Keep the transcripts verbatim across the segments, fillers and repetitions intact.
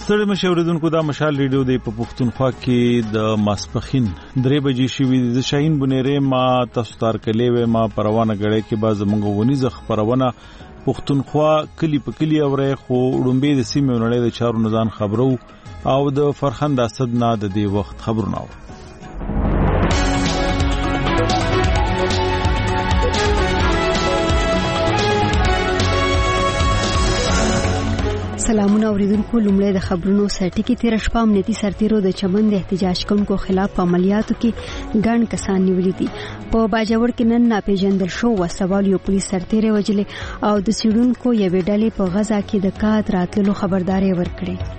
ستړي مشه اوریدونکو دا مشال ریډیو دی په پښتونخوا کې د ماسپخین درې بجې شوې د شاهین بنيره ما تاسو تار کلی و ما پروانه غړې کې باز مونږ ونی ځخ پروانه پښتونخوا کلی په کلی اورې خو ډومبې د سیمې ونړې د چارو نزان خبرو او د فرخند اسد نه د دې وخت خبرونه و سلامونه اوریدونکو لومړی د خبرونو سرټی کې تیر شپه امنیتي سرتیرو د چمن د احتجاج کوونکو خلاف عملیاتو کې ګڼ کسان نیولي دي په باجوړ کې نن ناپېژندل شو وسوال یو پولیس سرتیري وجلې او د سیډونکو یوې ډلې په غزا کې د کات راتللو خبرداري ورکړي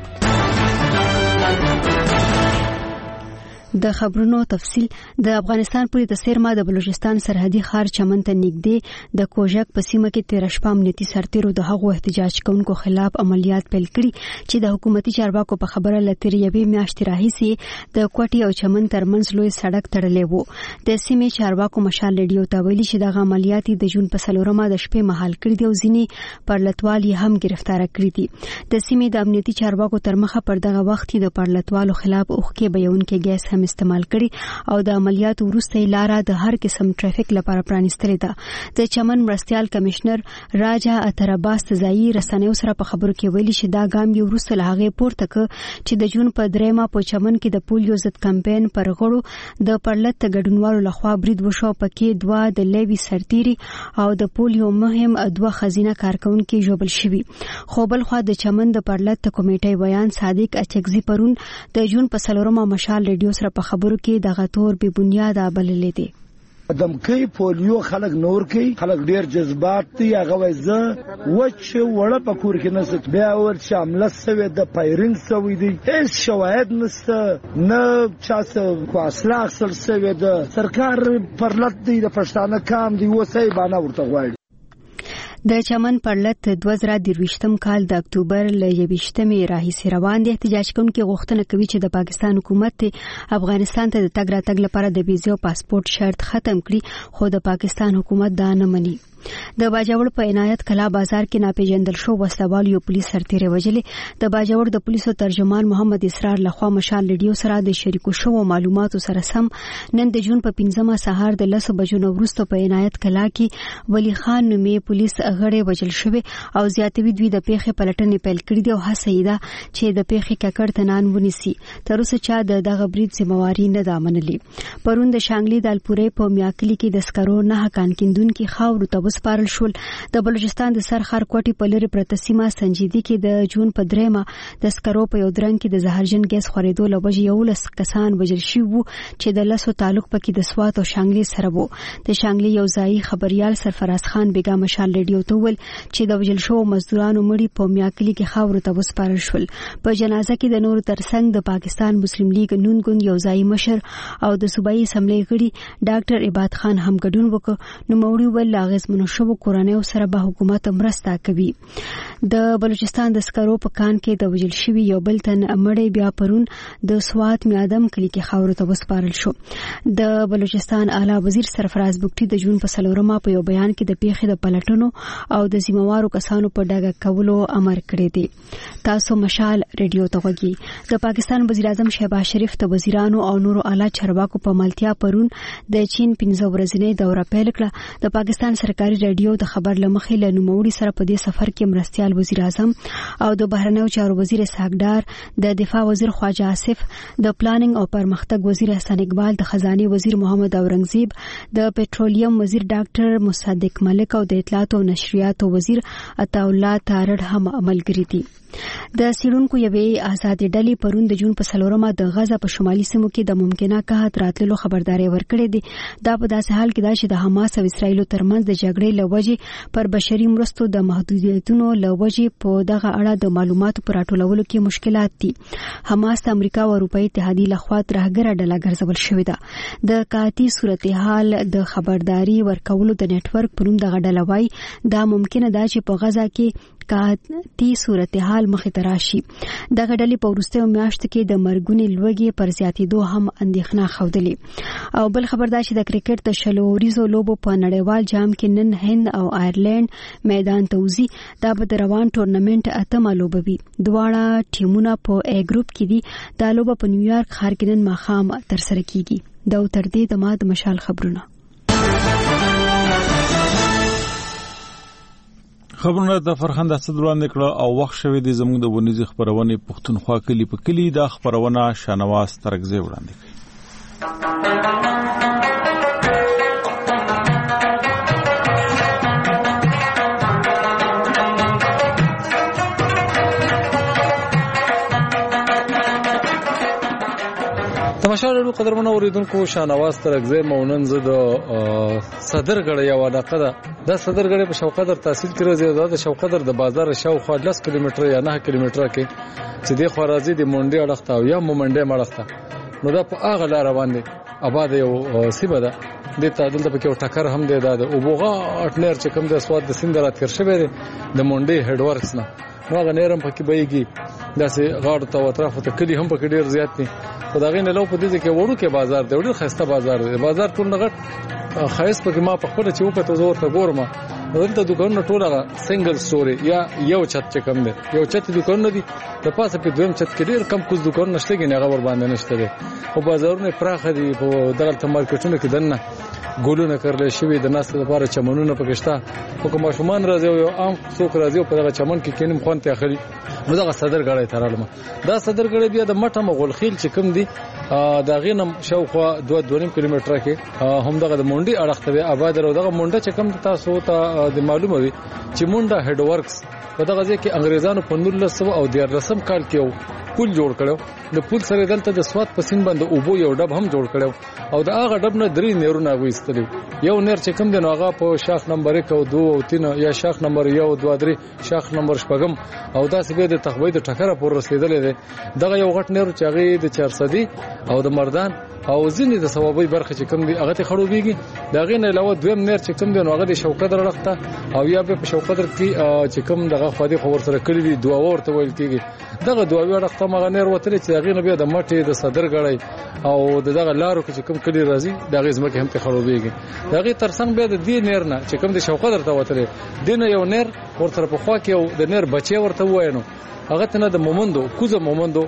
د خبرونو تفصیل د افغانستان پوری د سیرما د بلوچستان سرحدي ښار چمن ته نږدې د کوژک په سیمه کې تیر شپه امنیتي سرتیرو د هغو احتجاج کوونکو خلاف عملیات پیل کړي چې د حکومتي چارواکو په خبره لتر یوې میاشتې راهیسې د کوټي او چمن ترمنځ لوی سړک تړلې وو د سیمې چارواکو مشال ریډیو ته ویلي چې دغه عملیات د جون په څلورمه د شپې مهال کړي دي او ځینې پرلتوال یې هم گرفتار کړي دي د سیمې د امنیتي چارواکو تر مخه پر دغه وخت د پرلتوالو خلاف اوخکې بیانونکي ګیس استعمال کړي او د عملیاتو وروسته لاره د هر قسم ټریفیک لپاره پرانیستلې ده د چمن مرستيال کمشنر راجا اتراباس تزایی رسنیو سره په خبرو کې ویلي چې دا ګام یو وروسته له پورته ک چې د جون په دریمه په چمن کې د پولیو ضد کمپاین پر غړو د پرلت ګډونوالو لخوا برید وشو پکې دوا د لیوي سرتيري او د پولیو مهم دوا خزینه کارکونکو جوړل شوی خو بل خو د چمن د پرلت کمیټې ویان صادق اچکزي پرون د جون په سلورمه مشال ریډیو سره په خبرو کې دغه تور به بنیاد بللې دي دمکې پولیو خلک نور کوي خلک ډیر جذبات دي هغه وایزه وچ وړه په کور کې نست بیا ور شامل سوي د فایرینګ سوي دي هیڅ شواهد نشته نه چاسه خاصله اصل سوي د سرکار پرلط دي د پښتانه کام دي وسای باندې ورته غواړي د چمن پرلت دوه زره درویشتم کال د اکتوبر ل یویشتمې راهیسې روان دي احتجاج کوونکي غوښتنه کوي چې د پاکستان حکومت افغانستان ته د تګ راتګ لپاره د ویزا او پاسپورت شرط ختم کړي خو د پاکستان حکومت دا نه مني د باجوړ په عنایت کلا بازار کې ناپېژندل شو وسوال یو پولیس سرتیري وجلې د باجوړ د پولیسو ترجمان محمد اسرار لخوا مشال ریډیو سره د شریکو شو معلوماتو سره سم نن د جون په پنځمه سهار د لسو بجو وروسته په عنایت کلا کې ولی خان نومې پولیس غړي وجل شوی او زیاتوي دوی د پیښې پلټنې پیل کړې دي او هڅه ده چې د پیښې ککړ تنان ونیسي تر اوسه چا د دغه برید ذمہواری نه ده منلې پرون د شانګلي د الپورې په میاکلي کې د سکرو نه کانکیندونکو خاور ته وسپارل شول د بلوچستان د سرخر کوټي په لری پرته سیمه سنجیدي کې د جون په دریمه د سکرو په یو درنګ کې د زهرجن ګیس خورېدو لوجه یو لس کسان وژل شوي وو چې د لسو تعلق پکې د سوات او شانګلي سره وو د شانګلي یو ځای خبريال سرفراز خان بیګا مشال ریډیو ته ول چې د وژل شوو مزدورانو مړي په میاکلي کې خاور ته وسپارل شول په جنازه کې د نور ترڅنګ د پاکستان مسلم لیگ نون ګوند یو ځای مشر او د صوبایي اسمبلی غړي ډاکټر عبادت خان هم ګډون وکړ نو موري ول لاغز منشو کورنیو سره به حکومت مرسته کوي د بلوچستان د سکرو په کان کې د وژل شوی یو بل تن مړی بیا پرون د سوات میادم کلی کې خاور ته وسپارل شو د بلوچستان اعلی وزیر سرفراز بوکټي د جون په سلورمه په یو بیان کې د پیښې د پلټنو او د ذمہوارو کسانو په ډاګه کولو امر کړی دی تاسو مشال ریډیو ته وګورئ د پاکستان وزیر اعظم شهباز شریف د وزیرانو او نورو اعلی چارواکو په ملتیا پرون د چین پنځه ورځې دوره پیل کړه د پاکستان سرکاري ریډیو د خبر لمخې له نوموړي سره په دې سفر کې مرستيال وزیر اعظم او د بهرنیو چارو وزیر ساګدار د دفاع وزیر خواجه آصف د پلانینګ او پرمختګ وزیر حسن اقبال د خزانه وزیر محمد اورنګزیب د پټرولیم وزیر ډاکټر مصدق ملک او د اطلاعات او نشریات وزیر عطا الله تارړ هم عملګری دي د سیډونکو یوې آزاد ډلې پرون د جون په سلورمه د غزا په شمالي سیمو کې د ممکنه قحط راتللو خبرداري ورکړې دي دا په داسې حال کې ده چې د حماس او اسرایل ترمنځ د جګړې لوجې پر بشري مرستو د محدودیتونو لوجې په دغه اړه د معلوماتو پر راټولولو کې مشکلات دي حماس د امریکا او اروپאי اتحادیې لخوا ترهګره ډله ګرځول شوې ده د قحطي صورتحال د خبرداري ورکولو د نتورک پرون دغه ډله وایي دا ممکنه ده چې په غزا کې انتقادي صورتحال مخې ته راشي. دغه ډلې په وروستیو میاشتو کې د مرګونې لوږې پر زیاتېدو هم اندېښنه ښودلې. او بل خبر دا چې د کرکټ د شلو وریزو لوبو په نړیوال جام کې نن هند او آیرلینډ میدان ته وځي. دا به د روان ټورنمنټ اتمه لوبه وي. دواړه ټیمونه په ای ګروپ کې دي. دا لوبه په نیویارک ښار کې نن ماښام ترسره کیږي. دا تر دې د ما د مشال خبرونه. خبرونه د فرخنده صدر وړاندې کړه او وخت شوی دی زموږ د ونیزي خبرونه پښتونخوا کلی په کلی د خبرونه شانواز ترګزه وړاندې کړي. تماشا لرو قدرمنو اوریدونکو شانواز ترګزه مونن زه د صدرګړی یو علاقه ده. دا صدرګړی په شوقدر تحصیل کې راځي. د شوقدر د بازار شاوخوا لس کیلومتر یا نه کیلومتر کې چې د خوارازي د مونډي اړخته او یا مومنډي مړخته نو دا په هغه لار روان دي. آباد یو سیمه ده. د تعدل د پکې ټکر هم دی. دا د اوبوغا اټنر چې کوم د سواد د سیند را تیر شوی دی د مونډي هډ ورکس نه نو هغه نرم پکې بهيږي. داسې غاړو ته اطراف ته کلی هم پکې ډیر زیات دي. خدای نه لو په دې کې وړو کې بازار دی. ډیر خسته بازار دی. بازار ټول نغټ خایس پکې ما په خپل چې وکړه زور ته ګورم. دلته دکانونه ټول هغه سنگل سټوري یا یو چت چې کم دی. یو چت دکانونه دي. د پاسه په دویم چت کې ډیر کم کوز دکان نشته کې نه غور باندې نشته دي. او بازارونه پراخ دي. په دغه مارکیټونو کې دنه ګولونه کړل شوی د ناس لپاره چمنونه پکښتا. خو کوم شومان راځي او عام څوک راځي په دغه چمن کې کینم خوان ته اخلي. نو دغه صدرګړی ترالم. دا صدرګړی بیا د مټه مغولخیل چې کوم دی دا غینم شاوخوا دوه دوه نیم کیلومتر کې هم دغه د مونډي اړخته به آباد ورو. دغه مونډه چې کوم تاسو ته د معلومه وي چې مونډه هډ ورکس په دغه ځای کې انګريزانو په نولس سوه او دیارلسم کال کې پول جوړ کړو. د پول سره دلته د سواد په سین باندې اوبو یو ډب هم جوړ کړو او د هغه ډب نه درې نیرونه غوښتل. یو نیر چې کوم د نوغه په شاخ نمبر یک او دوه او تین یا شاخ نمبر یو دوه درې شاخ نمبر شپږم او داسې به د تخوید ټکره پر رسیدلې ده. دغه یو غټ نیر چې هغه د چهار صدی او د مردان او ځینې د ثوابي برخه چې کوم دی هغه ته خړوبېږي. دا غي نه علاوه دویم نیر چې کوم دی نو هغه د شوقدر لخته او یا په شوقدر کې چې کوم دغه خو دې خبر سره کړی دی دوه ورته ویل کېږي. دغه دوه لخته مغه نیر وتل چې هغه نه بیا د مټې د صدرګړی او دغه لارو چې کوم کلی راځي دغه زمکه هم ته خړوبېږي. دغه ترڅنګ بیا د دې نیر نه چې کوم د شوقدر ته وتل دینه یو نیر ورته په خوا کې او د نیر بچي ورته وایو هغه ته د مومندو کوزه مومندو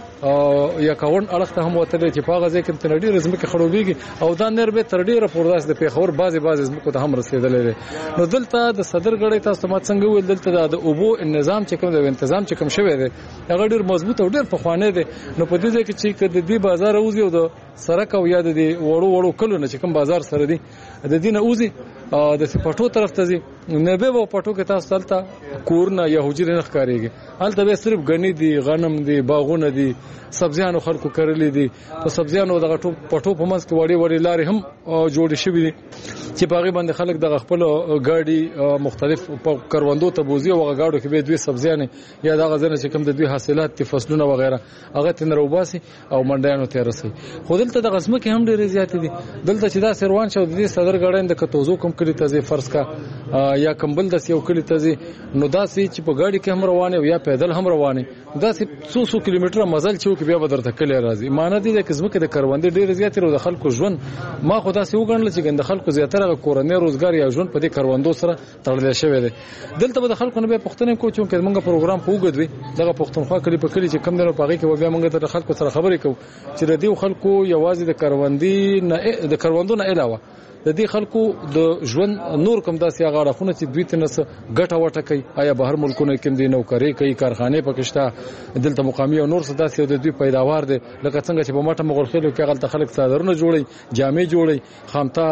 یا کاون اړخته هم وته چې په غزه کې تنډي رزم کې خړوبېږي او دا نر به تر ډیره پورداس د پیښور بازي بازي زمکو ته هم رسیدلې. نو دلته د صدرګړی تاسو ما څنګه ویل دلته د اوبو نظام چې کوم د تنظیم چې کوم شوی دی هغه ډیر مضبوط او ډیر پخوانی دی. نو په دې کې چې د دې بازار اوزي او د سرک او یاد دي وړو وړو کلونه چې کوم بازار سره دي د دینه اوزي د سپټو طرف ته ځي. نه به په پټو کې تاسو تلته کورونه یا حجره نه ښکاریږي. هلته به صرف غنی دي غنم دي باغونه دي سبزیانو خلکو کرلې دي. په سبزیانو دغه پټو په منځ کې وړي وړي لارې هم جوړې شوې دي چې باغې باندې خلک د خپل ګاډي مختلف کروندو ته بوزي او غاډو کې به دوی سبزیانه یا دغه ځنه چې کوم د دوی حاصلات دي فصلونه وغیرہ هغه تن روباسي او منډیانو ته رسي. خو دلته د غزمه کې هم ډېر زیات دي. دلته چې دا سروان شو د دې صدرګړین د کتوزو کوم کلی ته فرض کا یا کمبل د یو کلی ته نو دا سي چې په ګاډي کې هم روانه او یا پیدل هم روانه دا سي څو څو کیلومتره مزل چې بیا بدرته کلی راځي. معنی دي چې زمکه د کروندې ډېر زیات او د خلکو ژوند ما خدا سي وګڼل چې ګند خلکو زیاتره کورنۍ روزګار یا ژوند په دې کروندو سره تړل شوی دی. دلته به د خلکو نه به پښتنه کو چې موږ پروګرام پوګدوي دغه پښتونخوا کلی په کلی چې کم نه پاږي کې بیا موږ د خلکو سره خبرې کوو چې د دې خلکو یوازې د کروندې نه د کروندو نه علاوه د دې خلکو د ژوند نور کوم داسې هغه خونه چې دوی تنس ګټه وټه کوي آیا بهر ملکونو کې د نوکری کوي کارخانه پکښتا دلته مقامی او نور څه داسې د دوی پیداوار دي لکه څنګه چې په ماټه مغول خېلو کې غلط خلک صادرونه جوړي جامې جوړي خامتا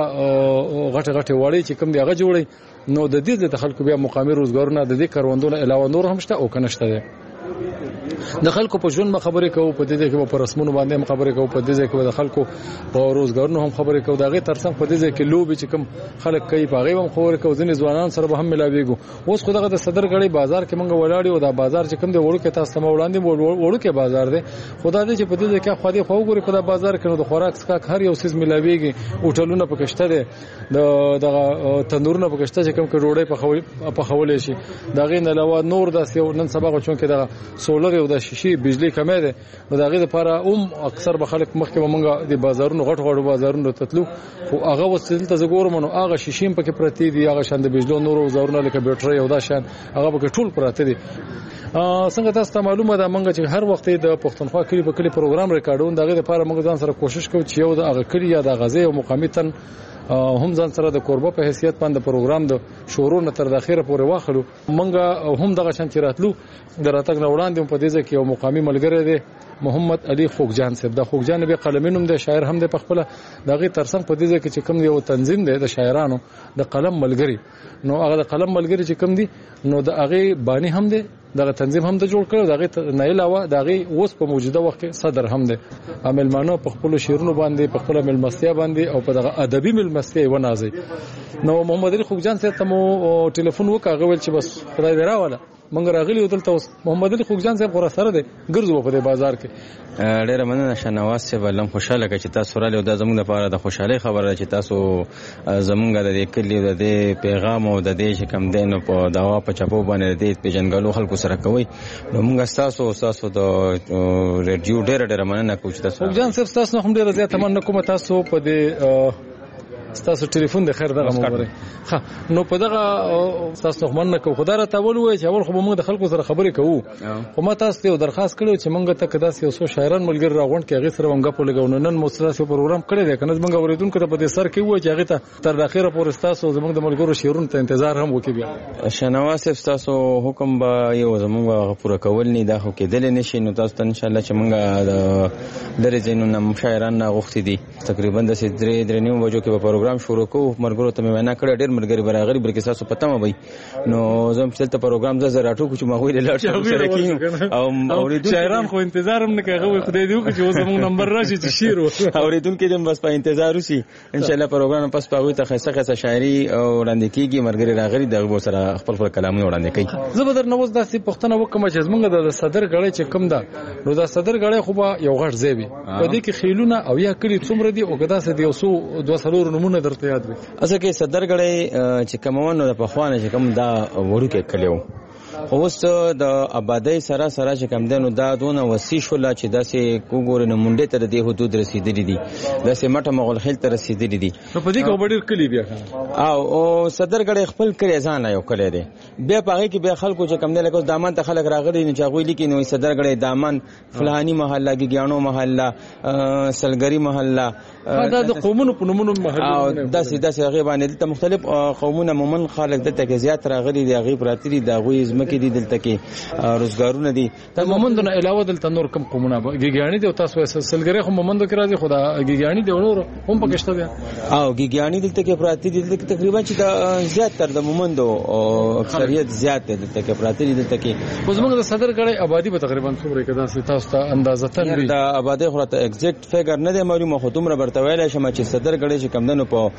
غټه غټه وړي چې کوم دی هغه جوړي. نو د دې د خلکو بیا مقامی روزګارونه د دې کاروندونو علاوه نور هم شته او کنه شته. د خلکو په ژوند خبرې کوو، په دې کې په رسمونو باندې خبرې کوو، په دې کې د خلکو په روزګارونو هم خبرې کوو. دا غي ترڅنګ په دې کې لوبي چې کوم خلک کوي په غي هم خبرې کوو. ځینې ځوانان سره به هم ملاويږو. اوس خو دغه د صدرګړی بازار کې موږ ولاړ یو. دا بازار چې کوم دی وړو کې تاسو ته وړاندې وړو کې بازار دی. خدای دې چې په دې کې خو دې خو وګوري په بازار کې نو د خوراک سکا هر یو سیس ملاويږي. هوټلونه پکشته دي، د دغه تندورونه پکشته چې کوم کې ډوډۍ په خولې شي. دا غي نه علاوه نور داس یو نن سبا چون کې د سولر یو د شیشي بجلی کمه ده. نو دا غي لپاره اوم اکثر به خلک مخکې مونږه د بازارونو غټ غټ بازارونو تتلو، خو هغه وسیل ته زګورم نو هغه شیشیم پکې پرتی دي، هغه شاند بجلی نور وزارونه لکه بیټری او دا شان هغه پکې ټول پراته دي. څنګه تاسو ته معلومه ده مونږ چې هر وخت د پښتونخوا کلی په کلی پروګرام ریکارډون دغه لپاره مونږ ځان سره کوشش کوو چې یو د هغه کلی یا د غزه او مقامی تن هم ځان سره د کوربه په حیثیت باندې پروګرام د شورو نه تر د اخیره پورې واخلو. مونږ هم دغه شان چیراتلو د راتګ نه وړاندې په دې ځکه یو مقامی ملګری دی محمد علي خوګجان صاحب. د خوګجان به قلمینوم د شاعر هم د پخپله دغه ترڅنګ په دې ځکه چې کوم یو تنظیم دی د شاعرانو د قلم ملګری، نو هغه د قلم ملګری چې کوم دی نو د هغه بانی هم دی، دغه تنظیم هم د جوړ کړو. دغه نه علاوه دغه اوس په موجوده وخت کې صدر هم دی. عملمانو په خپل شیرونو باندې په خپل ملمستیا باندې او په دغه ادبي ملمستیا ونازي. نو محمد علي خوګجان صاحب ته مو ټلیفون وکړ غوول چې بس خدای دې راواله مونږ راغلی دلته. اوس محمد علي خوګجان صاحب غوړه سره دی ګرځو په بازار کې. ډیره مننه شنواز صاحب، لم خوشاله کې چې تاسو را لیدو. د زموږ لپاره د خوشحالي خبره چې تاسو زموږ د کلی د پیغام او د دې چې کم دین په داوا په چپو باندې د پیژنګلو خلکو سره کوي. نو موږ تاسو تاسو د ریډیو ډیره ډیره مننه کوم چې تاسو خوګجان صاحب تاسو هم ډیره زیاته مننه کوم. تاسو په دې تاسو ټلیفون د خیر دغه مو ها نو په دغه تاسو خمن نه کو خدای را تاول وای چې اول خو موږ د خلکو سره خبرې کوو. خو ما تاسو ته درخواست کړو چې موږ ته کدا یو څو شاعران ملګری راغونډ کې هغه سره موږ په لګاونو نن موسسه پروګرام کړی دی. کنه موږ اوریدونکو ته په دې سر کې وای چې هغه ته تر اخره پورې تاسو زموږ د ملګرو شعرونو ته انتظار هم وکړي. بیا شنواز صاحب تاسو حکم به یو زموږ پوره کول نه دا خو کېدل نشي. نو تاسو ته ان شاء الله چې موږ د درې زینو شاعران غوښتي دي تقریبا د درې درې نیو بجو کې په پروګرام شروع کوو. مرګرو ته مې نه کړ ډېر مرګري براغري بلکې تاسو پته مې وای. نو زم چې ته پروګرام ز زراټو کوم ما ویل لاړ شو سره کېم او اوریدونکو شاعران خو انتظار هم نه کوي. خدای دې وکړي چې اوس موږ نمبر راشي چې شعر اوریدونکو دې بس په انتظار وسی ان شاء الله پروګرام پس پاوي ته خاصه خاصه شاعري او وړاندې کیږي. مرګري راغري دغه سره خپل خپل کلامونه وړاندې کوي. زه به در نووز داسې پښتنه وکم چې زمونږ د صدر غړې چې کم ده نو دا صدر غړې خو به یو غټ زیبي په دې کې خیلونه او یا کلی څومره دي او کدا سه دی اوسو دوه سلور نمونه درته یاد وي. اسه کې صدر غړې چې کومونو د پخوانه چې کوم دا وړو کې کلیو اوس د آبادی سره سره چې کم دنو دا دونه وسیع شول چې داسې کوګور نه مونډه تر دې حدود رسیدلې دي، داسې مټه مغول خیل ته رسیدلې دي. نو په دې کې وبډیر کلی بیا او او صدر غړې خپل کړي ځان یو کړي دي. بیا پاره کې بیا خلکو چې کم نه لکه دامن ته خلک راغلي نه چاغوي لیکي نو صدر غړې دامن فلانی محله ګیانو محله سلګری محله دا د قومونو په نومونو محله او داسې داسې هغه باندې د مختلف قومونه مومن خلک دلته کې زیات راغلي دي. هغه پراتري د غوي زمکه دي دلته کې روزګارونه دي. د مومندونو علاوه دلته نور کم قومونه ګیګیانی دي او تاسو سلګری خو مومندو کې راځي خدا ګیګیانی دي نور هم پکشته بیا او ګیګیانی دلته کې پراتی دي دلته تقریبا چې د زیات تر د مومندو او اکثریت زیات دلته کې پراتی دي. دلته کې خو زموږ د صدر غړې آبادی به تقریبا څومره کې داسې تاسو ته اندازه تن وي. د آبادی خو ته ایگزیکټ فیګر نه دی معلومه خو دومره برته ویل شم چې صدر غړې چې کم دنو په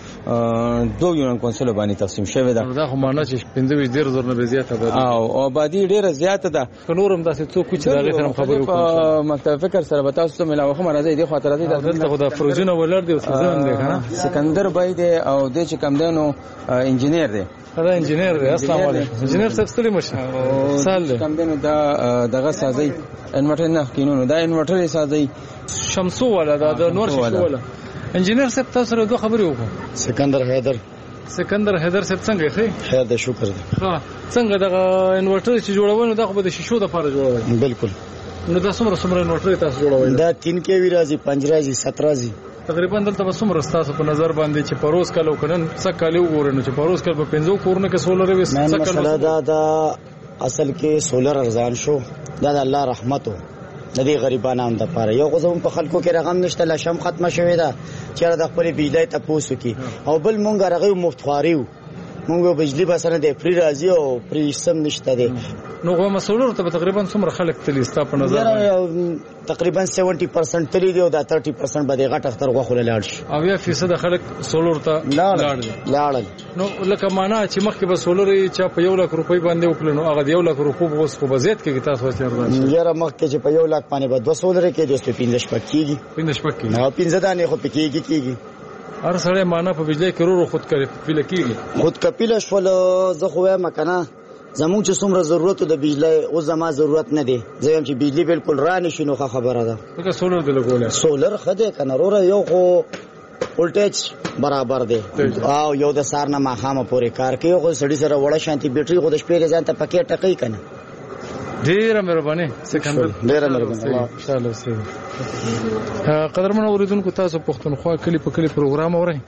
دوه یونان کونسل باندې تقسیم شوی ده. دا خو معنی چې پنځه ویشت ډیر زور نه زیات آبادی او آبادی ډیره زیاته ده. نورم داسې څوک چې دغه سره خبرو کوم مکتب فکر سره به تاسو ملاوه خو راځي دی خاطر راځي دلته خدا فروجنه ولر دی او سزان دی کنه سکندر بای دی او د چې کم دنو انجینیر دی. دا انجینیر دی. السلام علیکم انجینیر صاحب ستړي مشه سال دی کم دنو دا دغه سازي انورټر نه کینونو دا انورټر سازي شمسو ولا دا د نور شمسو ولا انجینیر صاحب تاسو سره دوه خبرې وکړو. سکندر حیدر سکندر حیدر صاحب څنګه خې خیر دې شکر دې. ها څنګه دغه انورټر چې جوړول دا خو د شیشو د لپاره جوړول. بالکل. نو دا څومره څومره انورټر تاسو جوړول؟ دا تین کې وی راځي پنځه راځي سات راځي تقریبا دلته به څومره تاسو په نظر باندې چې پروس کلو کنن څه کالو وګورئ چې پروس کل په پنځو کورونه کې سولر وي څه کلو دا دا اصل کې سولر ارزان شو. دا د الله رحمتو د دې غریبانو د لپاره یو غوښم په خلکو کې رقم نشته لا شم ختمه شوې ده چې د خپل بجلی ته پوسو کې او بل مونږ راغو مفت خواریو مونږ بجلی بسنه د پری راځي او پری سم نشته ده نو غو مسولور ته تقریبا څومره خلک تللی ستا په نظر تقریبا سبعین پرسنټ تللی دی او دا تیس پرسنټ به د غټ اختر غوښه لاړ شي او یا فیصد خلک سولور ته لاړ لاړ نو لکه معنا چې مخکې به سولور چې په یو لک روپۍ باندې وکړو نو هغه یو لک روپۍ اوس خو بزیت کې تاسو ته ورته یاره مخکې چې په یو لک باندې به دوه سولور کې دوه پنځه شپږ کېږي پنځه شپږ کېږي نو پنځه دانې خو پکېږي کېږي هر سړی معنا په بجلی کې ورو خود کفیله کېږي خود کفیله شول زه خو وایم کنه زموږ چې څومره ضرورت د بجلی او زما ضرورت نه دی زه هم چې بجلی بالکل را نشي نو خبره ده لکه سولر دی لګولې سولر خده کنه وروره یو خو ولټیج برابر دی او یو د سار نه ماخامه پورې کار کوي خو سړی سره وړه شانتي بیټري خو د شپې ځان ته پکې ټکې کنه ډیره مهرباني سکندر ډیره مهرباني ان شاء الله سه قدرمن اوریدونکو تاسو پښتونخوا کلی په کلی پروګرام اورئ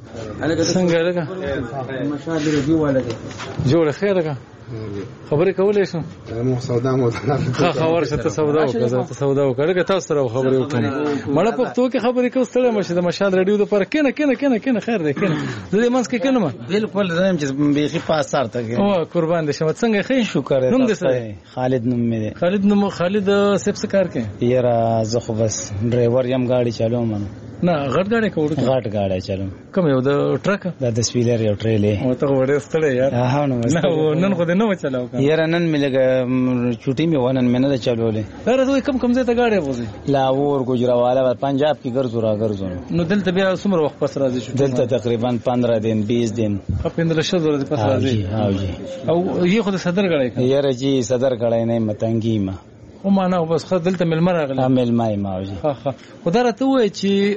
څنګه لګا مشاهده رجوع ولګي جوړ خیر لګا خبرې کولې شو مو سودا مو ها خبر شته سودا وکړه ته سودا وکړه تاسو سره خبرې وکړم مړه پښتو کې خبرې کوستله مشه د مشال رادیو د پر کینه کینه کینه کینه خیر دی کینه د دې منځ کې کینه ما بالکل زم چې بیخي پاسار ته او قربان دې شمه څنګه خې شکر نوم دې سره خالد نوم مې دی خالد نوم خالد سپس کار کې یاره زه خو بس ډرایور یم گاډي چالوم نه غټ گاډي کوړ غټ گاډي چالوم کوم یو د ټرک د سپیلر یو ټریلې او ته وړې ستړې یار ها نو نن خو دې نو چلاو یاره نن مې لګه چوټي مې ونن مې نه چلولې دا راځي کم کم ځای ته گاډي وځي لاهور ګجراواله پنجاب کې ګرځو را ګرځو نو دلته بیا څومره وخت پس راځي شو دلته تقریبا پندرہ دن بیس دن په پندرہ شل ورځې پس راځي ها جی او یې خو د صدر غړای یاره جی صدر غړای نه متنګی ما خو معنا بس خو دلته ملمر راغلی ملمای ما جی ها ها خدای راته وای چې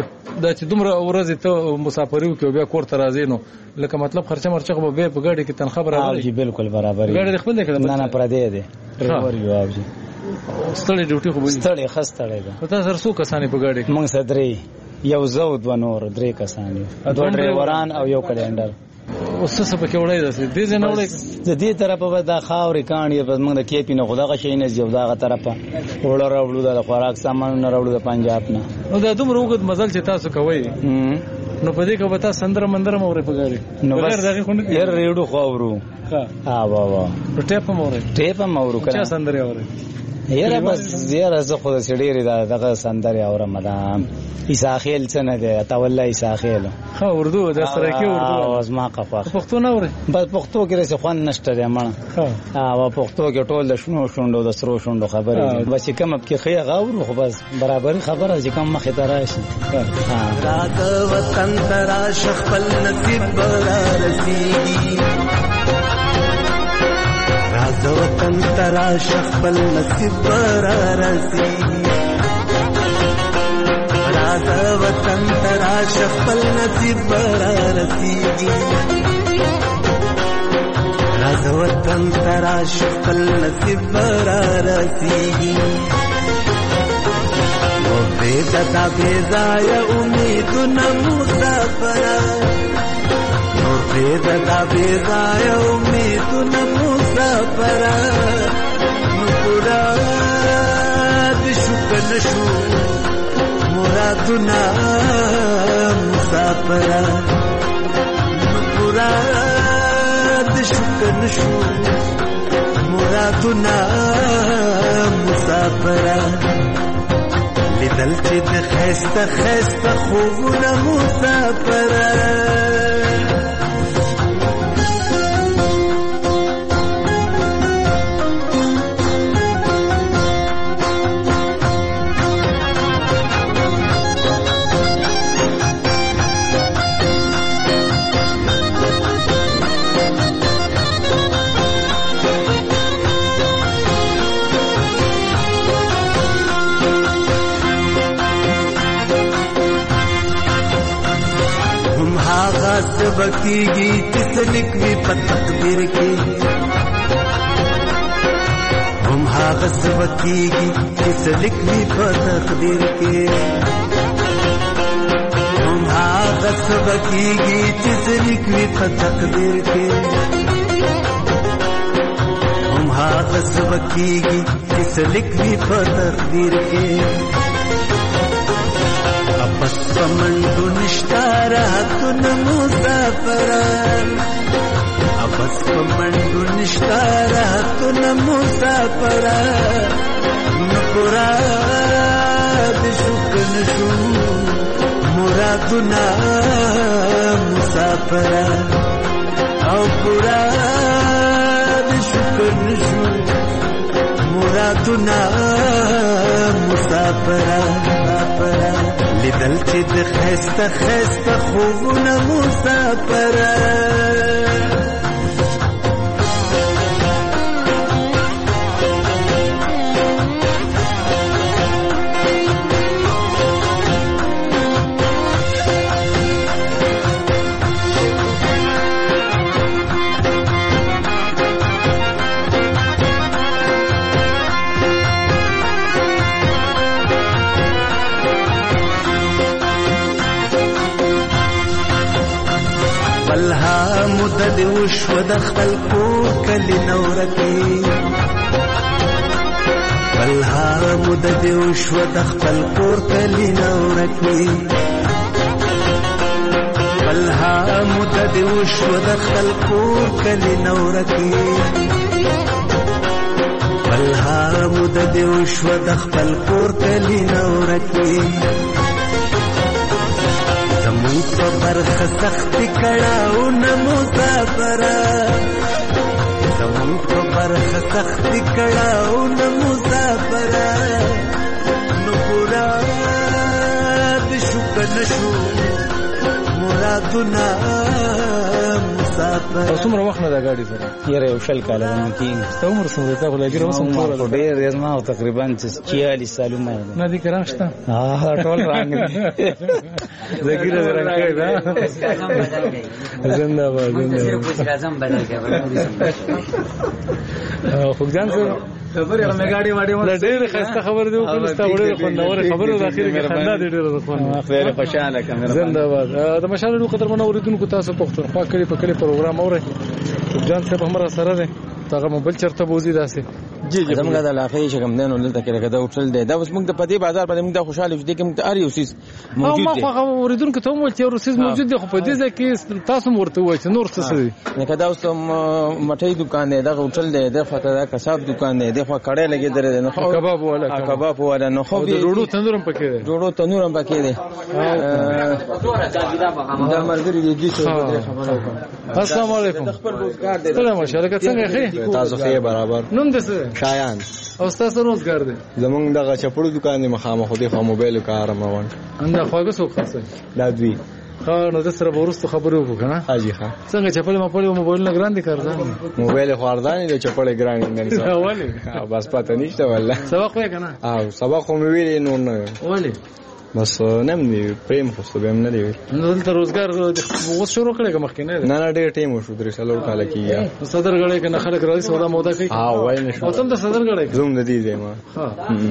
دا چې دومره ورځې ته مسافریو کې بیا کور ته راځي نو لکه مطلب خرچه مرچه به به په ګاډي کې تنخواه برابر جی بالکل برابر ګاډي خپل نه کړم نه نه پر دې دي ډرایور یو او جی ستړي ډیوټي خو ستړي خستړي ده تاسو سره څو کسانې په ګاډي کې موږ صدرې یو زو دو نور درې کسان دوه ډرایوران او یو کلندر اوس څه په کې وړای ده دې ځنه وړای د دې طرفه به دا خاورې کاڼي په موږ د کېپی نه خدای غشي نه زیو دا طرفه وړو راوړو د خوراک سامان نه راوړو د پنجاب نه نو دا دومره وګد مزل چې تاسو کوي نو په دې کې به تاسو سندره مندره مورې په ګاډي نو بس دغه خو نه ير ریډو خاورو ها ها وا وا ټیپ مورې ټیپ مورو کړه سندره اورې یاره بس یاره زه خو سړی دا دغه سندره اورم مدام عیساخیل څنګه دی تا والله عیساخیل خو اردو د سره کې اردو اواز ما قفا پښتو نه اوري بس پښتو کې رسې خوان نشته دی مړه ها وا پښتو کې ټول د شنو شوندو د سرو شوندو خبرې بس کوم کې خې غاور خو بس برابر خبره چې کوم مخې ته راشي ها راګ وطن ترا شخل نصیب راسي راز وطن ترا شخل نصیب راسي راز وطن ترا شخل نصیب راسي راز وطن ترا شخل نصیب راسي نو بیدا بیزای امید نمسافر نو بیدا بیزای امید نمسافر نو پورا دشک نشو مرادنا مسافر نو پورا دشک نشو مرادنا مسافر لیدل چې د خسته خسته خوبونه مسافر बकीगी तिसलिक भी पतकबीर की हम हागस बकीगी तिसलिक भी पतकबीर की हम हागस बकीगी तिसलिक भी पतकबीर की हम हागस बकीगी तिसलिक भी पतकबीर की अपस पमंडु निष्ठारा तुन मुसाफर بس پمنډو نشتارا تو نه مسافرا نپورا د شکن شو مرادنا مسافرا او پورا د شکن شو مرادنا مسافرا لیدل چې د خسته خسته خوبونه مسافرا مدد وشو د خپل کور کلی نورکی بلها مدد وشو د خپل کور کلی نورکی بلها مدد وشو د خپل کور کلی نورکی بلها مدد وشو د خپل کور کلی نورکی زمون په برخه سختی کړهو نه مسافره زمون په برخه سختی کړهو نه مسافره نو پورا د شکر نشو مرادنا مسافره. څومره وخت نه دا ګاډي سره؟ یاره یو شل کاله باندې کېږي. ستا عمر څومره دی؟ خو لګېږي اوس هم ټوله ډېر ډېر نه او تقریبا چیالیس سالونه دی. نه دي که رنګ شته؟ ها ټول رنګ دی. زګیره دې رنګ کړی ده. زنده باد خوږجان صاحب خبرې هغه ګاډي واډي مله ډېرې ښایسته خبرې دي وکړې ستا ډېرې خوندورې خبرې د اخر کې خندا دې ډېره خوند ډېر خوشاله کمره زنده باد د مشال ډېر قدرمن اوریدونکو تاسو پښتونخوا کلی په کلی پروګرام اورئ خوږجان صاحب هم راسره دی هغه موبایل چېرته بوځي داسې جی جی زموږ د علاقې چې کوم دی نو دلته کې لکه دا هوټل دی دا اوس موږ د په دې بازار باندې موږ د خوشحاله شو دې کې موږ ته هر یو څیز موجود دی. ما خو اوریدونکو ته هم وویل چې یو څیز موجود دی خو په دې ځای کې تاسو هم ورته ووایئ چې نور څه څه دي. لکه دا اوس مټۍ دوکان دی دغه هوټل دی دغه خواته دا کساب دوکان دی دغه خوا کړی لګېدلی دی نو کباب والا کباب والا نو خو ډوډو تندور هم پکې دی ډوډو تندور هم پکې دی. دا ملګري دي دوی سره خبره وکړه. السلام علیکم. سلام ماشاءالله څنګه ښه تاسو ښه برابر. نوم دې څه؟ شایان. او ستاسو روزګار دی؟ زمونږ دغه چپړو دوکان دی مخامخ دی خو موبایل کار روان. انده خواږه څوک خاصه؟ دا دوی. ها نو د سره ورستو خبرې وکړو کنه؟ حاجی ښه. څنګه چپل ما په موبایل نه ګران دي کارځان؟ موبایل خو ارزان دی چپل ګران نه نشي. ولی؟ بس پته نشته والله. سبق وای کنه؟ او سبق خو مې ویلې نو نه. ولی؟ بس نم دی پریم خو څه به نه دی. نو دلته روزګار اوس شروع کړی کوم مخکې نه دی؟ نه نه ډېر ټیم وشو درې سالو کال کېږي. صدر غړی کنه خلک راځي سودا مودا کوي؟ ها وای نه شو. او تم د صدر غړی زوم د دې دی ما. ها.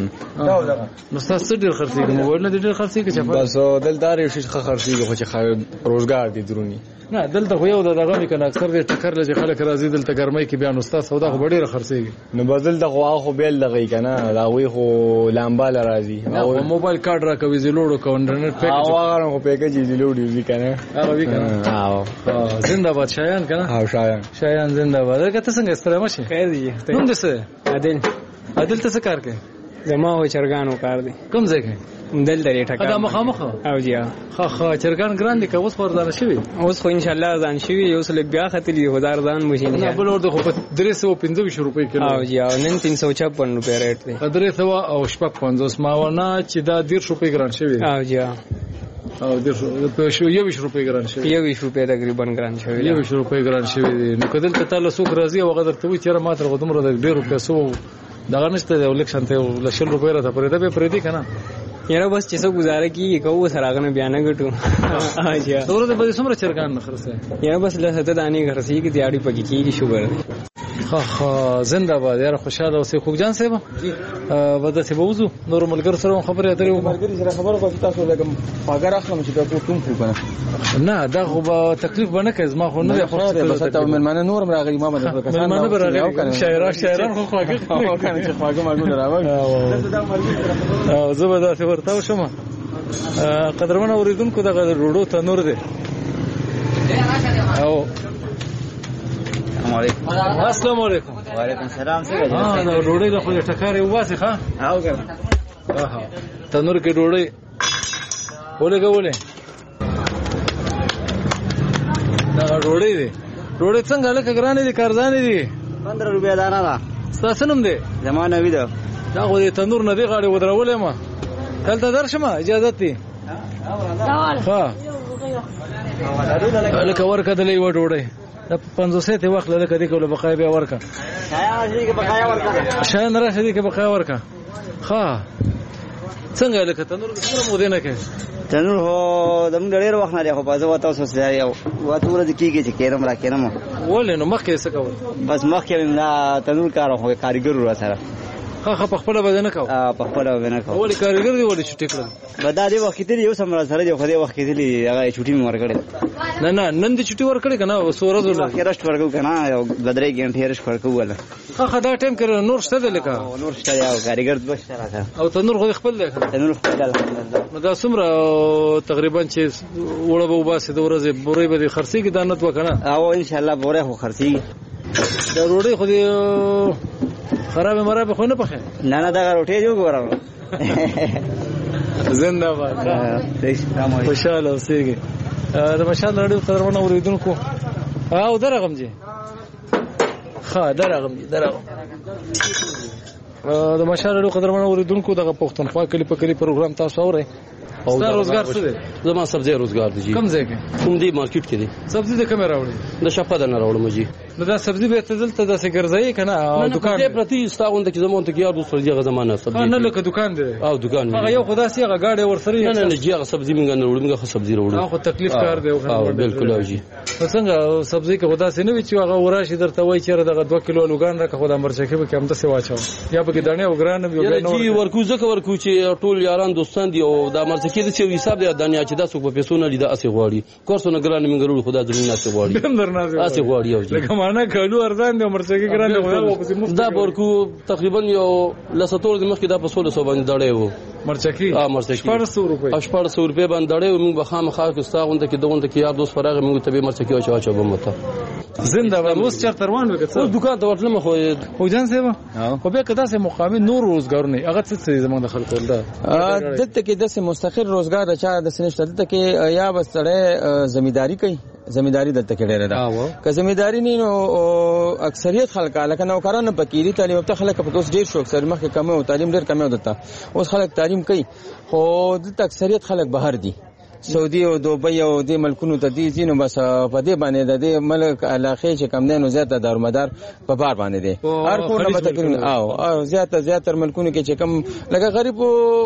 نو تاسو ډېر خرڅېږي موبایل نه ډېر خرڅېږي چې بس دلدار یو شي خرڅېږي خو چې روزګار دي درونی. نه دلته خو یو دغه کنه اکثر دې ټکر لږه خلک راځي دلته ګرمۍ کې بیا نو تاسو سودا خو ډېر خرڅېږي. نو بدل د خو خو بیل لګی کنه دا وی خو لامبال راځي. او موبایل کارت را کوي زلوړو کو انټرنیټ پیکیج. او هغه خو پیکیج زلوړي وی کنه. هغه وی کنه. او زنده باد شایان کنه. او شایان. شایان زنده باد. کته څنګه ستړی مشه؟ خیر دی. نوم دې څه؟ عادل. عادل ته څه کار کوي؟ زما و چرګانو کار دی. کوم ځای کې؟ دلته ری ټکا. دا مخامخ. او جی ها ها چرګان ګران دي که اوس خبردار شوی؟ اوس خو ان شاء الله ځان شوی یو څل بیا ختلی هزار ځان مو شي نه بل ورته خو درې سوه پنځه روپۍ کیلو. او جی او نن تین سو چپن روپۍ ریټ دی. درې سوه او شپږ پنځوس ماونه چې دا ډېر روپۍ ګران شوی. او جی او د شو یو روپۍ ګران شوی. یو روپۍ تقریبا ګران شوی. یو روپۍ ګران شوی نو کدل ته تعالی سوق راځي او غدر ته وی چیرې ماتره غدمره د ډېر پیسو دا نشته د الیکشن ته لشل روپۍ راته پرې ده به پرې دي کنه. یاره بس چې څو گزاره کی کوو سراغنه بیان غټو. اجا ورته به څومره چرګان نه خرڅه؟ یاره بس له ته دانی خرڅي کی دیاړي پکې کیږي شوګر. خا خا زنده باد یاره خوشاله اوسې خوږجان صاحب. ودا څه بوزو نور ملګر سره خبرې اترې وکړو. ملګری سره خبره کوم تاسو لګم پاګر اخلم چې تاسو کوم خو کنه. نه دا خو به تکلیف بنه کوي ما خو نه خو بس ته مېلمانه نورم راغلی ما باندې کسان مېلمانه راغلی شاعران شاعران خو خواږه کنه چې خواږه ماګو راوړل. او زه به دا څه ورته شم قدرمن اوریدونکو دغه روډو تنور دی او السلام علیکم. السلام علیکم. وعلیکم السلام. څنګه ها دا ډوډۍ له خو ټکارې واسي ښا او کنه ها تنور کې ډوډۍ ولګه ولې دا ډوډۍ دی ډوډۍ څنګه لکه ګرانې دي کارزانې دي پندرہ روپیا دانه ده. تاسو نوم دی زمانه وی ده دا خو دې تنور نه دی غاړې ودرولې ما دلته درشم اجازه تی ها لکه ورکه دلې و ډوډۍ د پنځوسه ته وخت لکه دې کوله بقای بیا ورکه شایا شي کې بقایا ورکا شایا نه راځي کې بقای ورکه ها څنګه لکه تنور څنګه مو دینه کې تنور هو دم ډېر وخت نه خو پازه وته اوس یو وته ورته کیږي چې کېرم را کېنم ولې نو مخکې څه کول بس مخکې دا تنور کار خو کاریګر را سره ها ها په خپل بدن کاو ا په خپل بدن کاو ولې کاریګر دی ولې چټی کړل بدا دې وخت ته یو سم سره دی خو دې وخت ته دی هغه چټي مې ورکړې نه نه نن دې چټي ورکړې کنه سورز ولا کې رشت ورکو کنه یو بدرې ګنټه رشت ورکو ولا ها ها دا ټیم کړ نور شته دی لکه نور شته یو کاریګر د بس سره او تنور خو خپل دی تنور خپل الحمدلله نو دا څومره تقریبا چې وړه به وباسي د ورځې بورې به خرڅي کې دانت وکنه او ان شاء الله بورې خو خرڅي دا روړې خو دې خراب مرابه خو نه پخې نه نه دا روټي جو ګورم زنده باد خوشاله اوسېږي د مشال رادیو قدرمنو اوریدونکو او درغم جی ها درغم جی درغم د مشال رادیو قدرمنو اوریدونکو دغه پښتونخوا کلی په کلی پروګرام تاسو اورئ او دا روزګار څه دی زما سبزی روزګار دی جی کوم ځای کې کوم دی مارکیټ کې دی سبزی د کومه راوړي د شپه د نه راوړم جی نو دا سبزی به تدل ته د سګرځي کنه دکان دې پرتی استاوند کې زمون ته کې یار دوسر دی زمانه سبزی نه لکه دکان دی او دکان هغه یو خدا سي هغه گاډي ورسره نه نه جی هغه سبزی منګ نه وړم هغه سبزی راوړم هغه تکلیف کار دی او بالکل او جی څنګه سبزی کې خدا سي نه وی چې هغه وراشي درته وای چې دغه دوه کیلو لوګان راکه خدا مرچکه به کم څه واچو یا به کې دانه او ګران به نو جی ورکو زکه ورکو چې ټول یاران دوستان دی او دا مرچکه د څه حساب دی دانه چې تاسو په پیسو نه لیدا اسې غواړي کورسونه ګران منګرو خدا درنه اسې غواړي اسې غواړي او جی لکه معنا کالو ارزان دی مرچکه ګران دی خدا دا ورکو تقریبا یو لساتور د مخکې دا په سولو سو باندې دړې وو مرچکی ا مرچکی شپږ سوه روپے شپږ سوه روپے باندې دړې موږ به خامخا کې استاغونده کې دغونده کې یار دوست فراغ موږ ته به مرچکی او چاچو بمته زنده باد اوس چرته روان وکړه او دکان ته ورتلم خو خو جان سیوا خو به کدا سه مقابل نور روزګار نه هغه څه زمونږ د خلکو ده دته کې د سه مستقل روزګار د چا د سنشت دته کې یا بسړې زمینداری کوي زمینداری دلته کې ډېره ده که زمینداری نه نو اکثریت خلک لکه نوکرانو پکېری تعلیم ته خلک په اوس ډېر شوق سره مخکې کم او تعلیم ډېر کم ودته اوس خلک تعلیم کوي خو د اکثریت خلک بهر دي سعودي او دوبۍ او د ملکونو ته دي زینو بس په دې باندې د ملک علاقه چې کم نه نو زیاته دارومدار په بار باندې دي هر کومه به تقریبا او او زیاته زیاتر ملکونو کې چې کم لکه غریب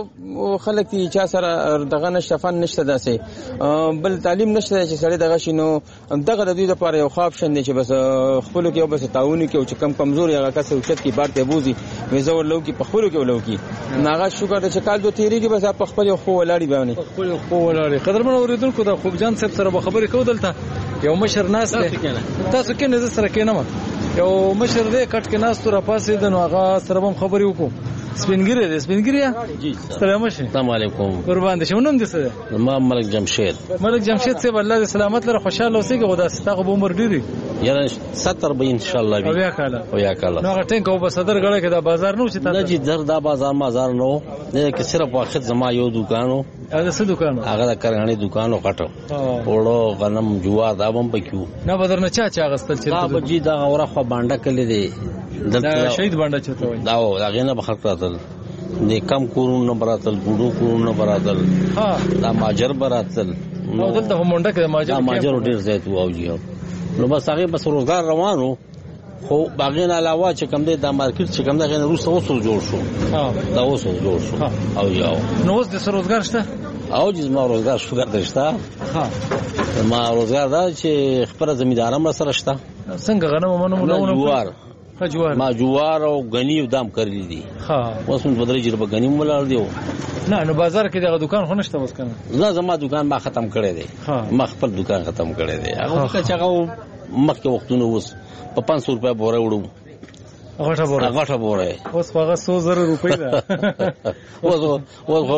خلک دي چې سره دغه نشته فن نشته داسې بل تعلیم نشته چې سړی دغه شنو دغه د دې لپاره یو خواب شند چې بس خپل کې او بس تعاون کې او چې کم کمزوري هغه کس اوچت کې بار ته بوزي وزور لو کې په خپل کې ولو کې ناغه شکر چې کال دوه تیری کې بس په خپل خو ولاړی باندې خپل خو ولاړی قدرمن اوریدونکو د خوبجان صاحب سره خبرې کو دلته یو مشر ناس دی تاسو کې نظر سره کینم یو مشر دی کټ کې ناس تر پاسې د نو هغه سره هم خبرې وکړو سپینګری دی سپینګری جی السلام علیکم السلام علیکم قربان دي شونم دي سره ما ملک جمشید ملک جمشید صاحب الله دې سلامت لره خوشاله اوسې خدا ستاسو عمر ډیری یاره ستر به ان شاء الله او یا کاله او یا کاله نو ټینګ او په صدر غړې کې دا بازار نو چې تاسو نه جی در دا بازار مازار نو نه کې صرف واخد زما یو دکانو هغه څه دکان هغه د کرغنی دکانو غټو وړو غنم جوار دا بم پکيو نه بدر نه چا چا غستل چې دا بجی دا اوره خو باندې کړی دی دلته شهید باندې چته وای دا او هغه نه بخښ راتل د کم کورونو نه براتل ګډو کورونو نه براتل ها دا ماجر براتل نو دلته هم مونډه کې ماجر ماجر ډیر زیات وو جی نو بس هغه بس روزګار روانو خو باغین علاوه چې کوم دی دا مارکیټ چې کوم دا غن روس اوسو جوړ شو ها دا اوسو جوړ شو او یاو نو اوس د روزګار شته او جز ما روزګار شو ګرځښتا ها ما روزګار دا چې خبره زمیندارم سره شته څنګه غنم منو نو جوار جوار ما جوار او غنی او دام کړی دي ها اوس موږ بدرې جربه غنی مولار دیو نه نو بازار کې دغه دکان خو نشته وس کنه نه زما دکان ما ختم کړی دی ما خپل دکان ختم کړی دی هغه چې هغه مخکې وختونه اوس په پانسو روپیا بوره وړو غټه بوره غټه بوره اوس هغه څو زره روپۍ ده اوس اوس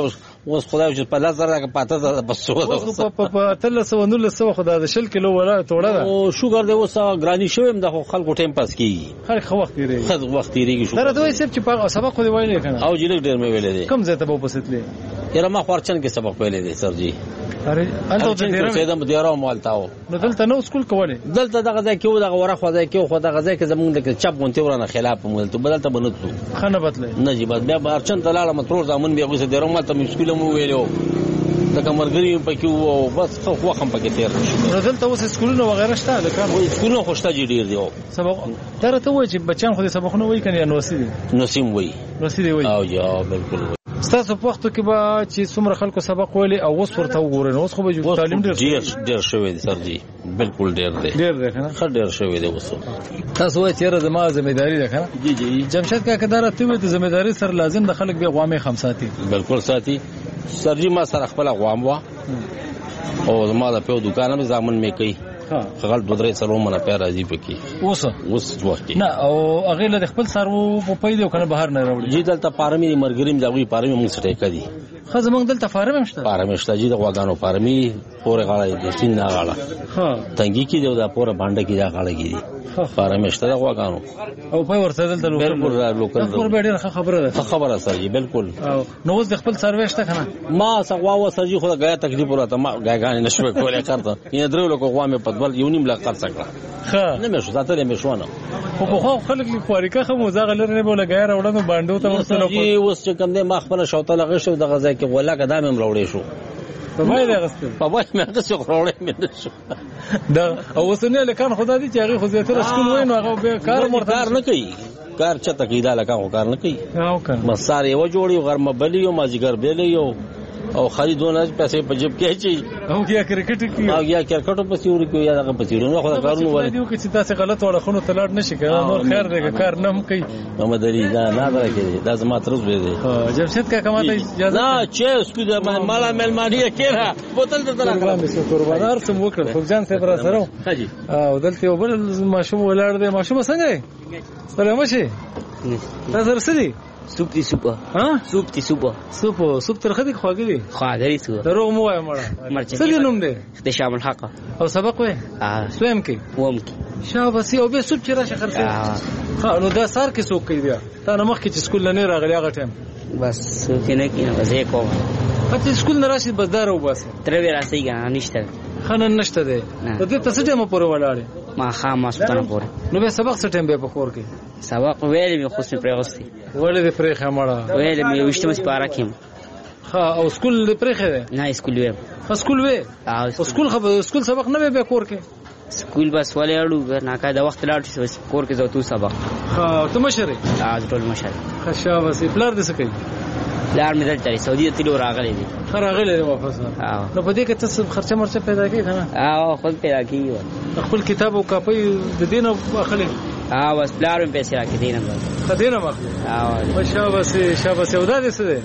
اوس خدای چې په لاس زره پاته ده بس اوس په په تل سو نو له سو خدای د شل کیلو ولا توړه ده او شوګر دی اوس ګرانی شوم د خلکو ټیم پاس کیږي خلک خو وخت لري خلک وخت لري شو تر دوی سب چې په سبق خو دی وایي کنه او جلګ ډیر مې ویلې دي کم زه ته په پسټلې یره ما خورچن کې سبق ویلې دي سر جی اره انت ته ډیر څه د مدیرو مالتاو نو دلته نو سکول کوله دلته دغه ځای کې و دغه وره خو ځای کې خو دغه ځای کې زمونږ د چپ غونټي ورانه خلاف مول ته بدلته بنوتو خنه بدله نه جی بس بیا بارچن تلاله مترور زمون بیا غوسه ډیرو ماته مشکل مو ویلو د کمرګری پکې وو بس خو خو هم پکې تیر نو دلته اوس سکولونه وغیرہ شته لکه وای سکولونه خوشته جوړ دي سبق تر ته وای چې بچان خو دې سبقونه وای کنه نو سي نسیم وای نسیم وای او یا بالکل تاسو په وخت کې به چې څومره خلکو سبق ویلي او اوس ورته وګورئ اوس خو به تعلیم ډیر ډیر شوی دی سر جی بالکل ډیر دی ډیر دی کنه خل ډیر شوی دی اوس تاسو وایي چې زما ځمېداري ده کنه جی جی جمشید کا کدار ته وایي د ځمېداري سره لازم د خلک به غوامه خمساتی بالکل ساتي سر جی ما سره خپل غوام وا او زما د په دکان مې ځامن مې کوي خپل دوه درې سره مونږه پیر راځي پکې اوس اوس وخت نه او هغه له خپل سرو په پیدا کنه بهر نه راوړي جی دلته پارمي مرګریم ځاوي پارمي مونږ سره کوي خزه مونږ دلته فارم مشته فارم مشته جی د غواګانو پارمي پورې غاړه د سین نه غاړه ها تنګي کې دا پورې باندې کې دا غاړه کې دي فارم مشته د غواګانو او په ورته دلته بالکل لوکل خبر ډېر خبره ده خبره سره جی بالکل نو اوس د خپل سروې شته کنه ما سغوا و سر جی خو غیا تکلیف ورته ما غاګان نشو کولای کارته یې درو لکه غوامه په دبل یو نیم لا قرض کړه ها نه مې شو ذاته مې شو نه خو په خو خلک لی خواريکه خو مزاغ لرنه بوله غیر وړاندې باندې ته ورسره جی اوس چې کوم دې ما خپل شوته لغه شو دغه ځای کې ولا قدم هم راوړې شو په وای دا غست په وای مې هغه څو راوړې مې نشو دا اوسنه لکان خدای دې چې هغه خو زیاتره سکول وای نو هغه به کار مرتار نه کوي کار چته کیدا لکان کار نه کوي او کنه مسار یو جوړي غرمه بلی او ماجګر بلی یو او خریدونه پیسې په جیب کې چي او یا کرکټ کې او یا کرکټ په سیوري کې یا دغه په سیوري نو خدای کارونه وایي دیو کې چې تاسو غلط وړه خونو تلاړ نشي کنه نور خیر دی کار نه هم کوي محمد علي دا نه درکې دا زما ترز وې دی جمشید کا کماته اجازه نه چې اسکو د مالا ملمانیه کړه بوتل د تل کړه قربانار سم وکړه خو ځان څه پر سره حاجی او دلته وبل ماشوم ولاړ دی ماشوم څنګه سلام شي تاسو رسېدي سوپ دي سوپ ها سوپ دي سوپ سوپ سوپ ترخه دي خواږه دي خواږه دي سوپ درو مو وای مړه مرچ څه نوم دی د شامل حق او سبق وای اه سویم کې ووم کې شاباسي او به سوپ چې راشه خرڅه ها نو دا سار کې سوق کوي بیا تا نه مخ کې چې سکول نه راغلی هغه ټایم بس کنه کې وځي کوم اته سکول نه راشي بس دارو بس تر وی راسي ګان نشته خنن نشته ده ته ته څه ټایم پورې ولاړې ما خامہ ستنه پورې نو به سبق څه ټایم به په خور کې سبق ویلې مې خو سم پرېغستې ولې دې پرې خمړه ویلې مې وشته مې پارا کېم ها او سکول دې پرې خې نه سکول وې سکول وې او سکول خو سکول سبق نه به کور کې سکول بس ولې اړو نه کا د وخت لاړ شي کور کې زو تو سبق ها ته مشره از ټول مشره خشا وسی پلار دې څه کوي لار مې دلته سعودي ته لور راغلي دي راغلي واپس نو په دې کې تاسو خرچه مرچه پیدا کوي کنه او خپل پیدا کوي خپل کتاب او کاپي د دینه اخلي او بس پلار مې پیسې راکې دینه بس دینه مخلي او شاباس شاباس ودا دې څه ده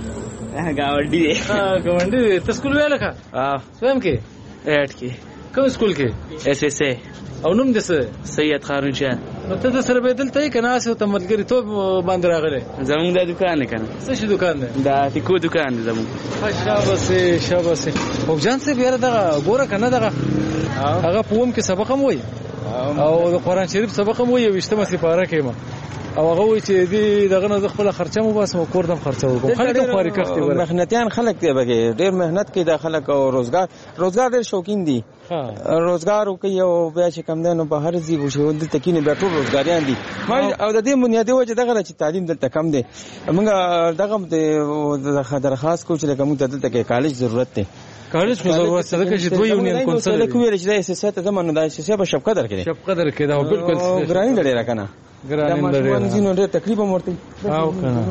گاونډي دي ها گاونډي ته سکول ویل کا ها سم کې اټ کې کوم سکول کې اس اس ای او نوم دې څه سید خارون شاه نو ته د سره بدل ته کنه اسه ته ملګری ته باندې راغله زموږ د دکان کنه څه شي دکان دی دا ټیکو دکان دی زموږ شاباس شاباس او جان څه بیا دغه ګوره کنه دغه هغه پوم کې سبق هم وای او د قران شریف سبق هم وای وشته مې سپاره کېما او هغه وای چې دې دغه نه خپل خرچه مو بس مو کوردم خرچه وکم خلک هم خاري کخته ور مهنتيان خلک دی بګي ډېر مهنت کوي د خلک او روزګار روزګار ډېر شوقین دي روزګار کوي او بیا چې کم دنو په هر ځای وشو د تکینه به ټول روزګاریان دي او د دې بنیادی وجه دغه چې تعلیم دلته کم دی موږ دغه د درخواست کوو چې کوم دلته کې کالج ضرورت دی کالج کو ضرورت څه ده چې دوی یونین کونسل کوي چې د اساسات ته زمونږ د اساسات په شپ قدر کې شپ قدر کې دا بالکل ګرانی لري راکنه ګرانی لري دا مونږ ډېر تقریبا مرتي او کنه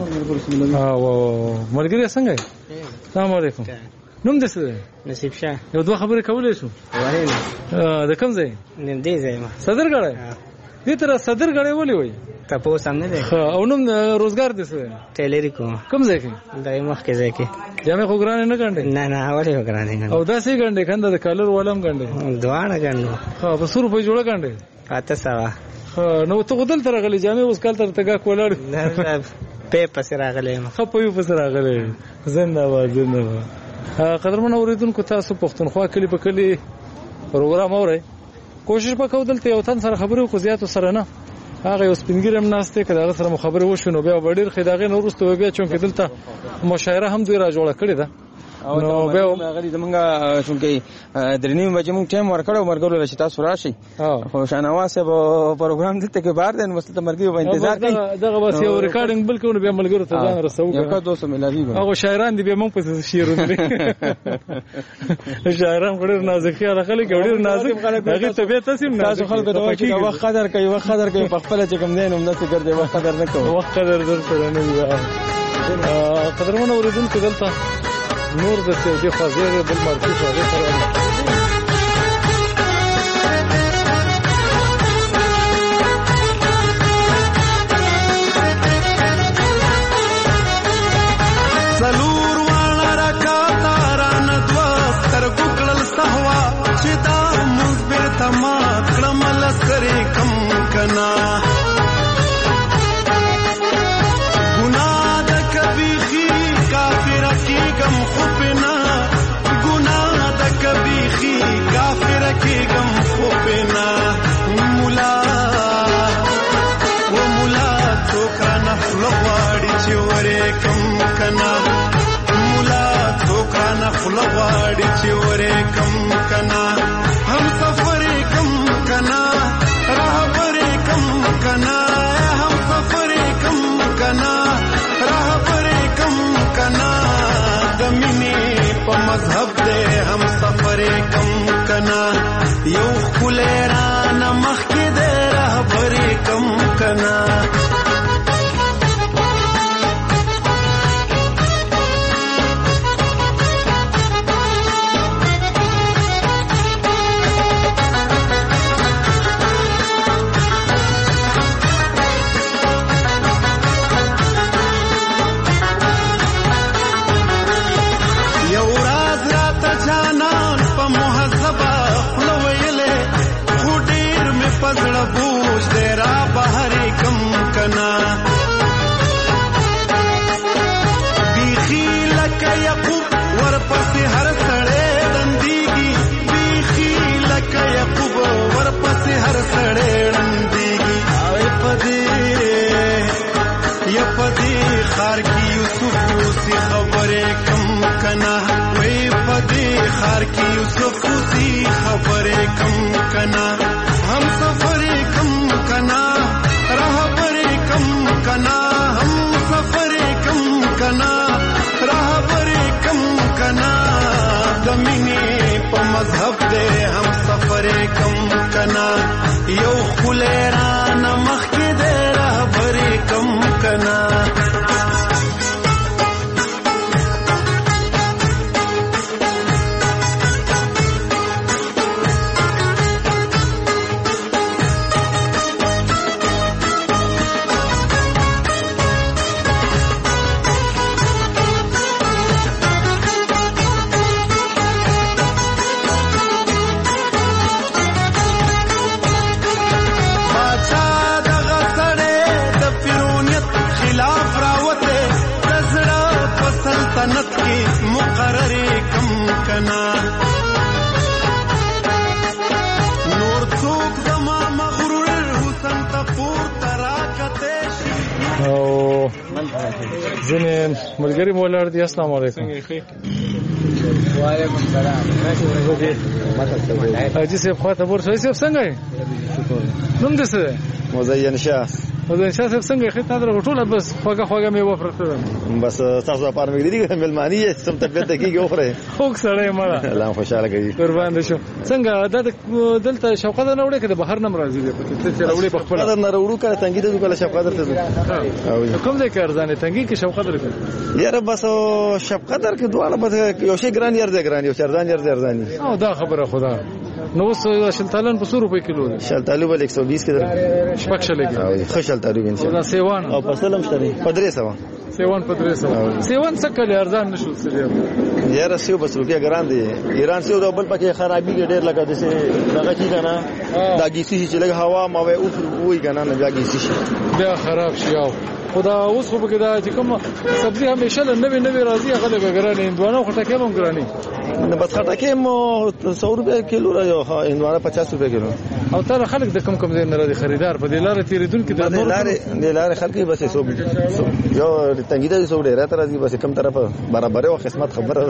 او ملګری څنګه السلام علیکم نوم دې څه نصیب شاه یو دوه خبرې کولې شو وایي د کوم ځای نن دې ځای ما صدرګړی دې تر صدرګړی ولې وای تاسو سامنے ده او نوم روزګار دې څه ټیلری کوم کوم ځای کې دای مخ کې ځای کې جامې خو ګرانې نه ګنډې نه نه اولې ګرانې او داسې ګنډې کنده د کالر ولم ګنډې دوانه ګنډو ها په سور په جوړه ګنډې اته سوا نو ته غدل تر غلي جامې اوس کال تر تګه کولاړ نه په پس راغلې خو په یو پس راغلې زنده باد زنده باد قدرمن اوریدونکو تاسو پښتونخوا کلی په کلی پروګرام اورئ کوشش وکړو دلته یو تن سره خبرې کو زیاتو سره نه هغه یو سپینګرم ناشته کړه هغه سره خبرې وشو بیا وړیر خدای نو ورسته بیا چون کې دلته مشاعره هم دوی را جوړه کړې ده نو به غلی زمونږه چونکې درنیم بجې مونږ ټیم ورکړو مرګولو چې تاسو راشي خو شانواز به پروګرام دلته کې بار دین مستته مرګي په انتظار کوي دغه بس یو ریکارډینګ بل کوو بیا ملګرو ته ځان رسو یو دوه ملایي هغه شاعران دی به مونږ په شعرونه شاعران ډېر نازک خیال خلک ډېر نازک هغه طبيعت تاسو تاسو خلکو ته چې وخت قدر کوي وخت قدر کوي په خپل چې کوم دین هم داسې ګرځي وخت قدر نه کوي وخت قدر درته نه وي قدرمن اوریدونکو دلته نور د څه دی خو زیره بل مرکز راځي سره سلور وانا رکاتا ران دوا ستر ګکړل سهوا چې دا مزبر تما کړمل سره کم کنا ګناه د کبیخي کافر کی غم خوبنا ګناه د کبیخي کافر کی غم خوبنا مولا و مولا تو کنا لغواړي چې ورې کم کنا مولا تو کنا لغواړي چې ورې کم کنا هم سفر کم کنا راهبر کم کنا هم سفر کم کنا راهبر کم کنا دمینه په مذهب دې هم سفر کم کنا یو خلران مخ کې دې راهبر کم کنا پزړه بوج دې را بهر کم کنا بیخي لکه یعقوب ورپسې هر سړی رندېږي بیخي لکه یعقوب ورپسې هر سړی رندېږي اوی پدې یا پدې خار کې یوسف اوسې خبرې کم کنا وی پدې خار کې یوسف اوسې خبرې کم کنا हम सफर कम कना राहबर कम कना हम सफर कम कना राहबर कम कना गमिने प मजहब दे हम सफर कम कना यो खुलेरान मख के दे राहबर कम कना सल्तनत की मुकर्रर कम कना नूर चूक जमा मगरूर हुसन तपूर तराकते او ځنې ملګری مولاړ دي السلام علیکم وعلیکم السلام حاجی صاحب خواته ورسوي صاحب څنګه یې نوم دې څه مزین شاه مزین شاه صاحب څنګه خدمت درو ټوله بس خوګه خوګه مې وفرته بس تاسو لپاره مې دي ملمانی سم طبيعت کېږي اوخره خوګ سره مړه الله خوشاله کوي قربان شو څنګه د دلته شوقه نه وړي کده بهر نه مرضی دي ته چې وړي په خپل نه وړو کړه تنګي ته کله شوقه درته کوم ځای کې ارزانه تنګي کې شوقه درته یاره بس شوقه در کې دواړه بس یو شی ګران یار دې ګران یو ارزان یار دې ارزاني او دا خبره خدا نو اوس شلتالان په څو روپۍ کیلو دي؟ شلتالو بل ایک سو بیس کې ده. شپږ شلګي. ښه شلتالو ان شاء الله. سیوان او فصل هم شته په درې سوه. سیوان په درې سوه. سیوان څه کلی ارزان نشو سړي. یاره سیو بس روپیا ګران دي. ایران سیو د بل پکې خرابي ډېر لګا دي سه دغه کی کنه دا گیسی چې لګ هوا ما وای او وای کنه نه بیا گیسی شي بیا خراب شي. او خدا اوس خو به دا چې کوم سبزی همیشه له نوې نوې راځي هغه به ګرانې هندوانه خټکه هم ګرانې نه بس خټکه مو سو روپے کیلو راځي هندوانه پچاس روپے کیلو. او تر خلک د کم کم ځای نه راځي خریدار په دې لارې تیریدونکو د لارې د لارې خلک بس سو یو تنګیدا سو ډیر تر راځي بس کم طرف برابر او قسمت خبره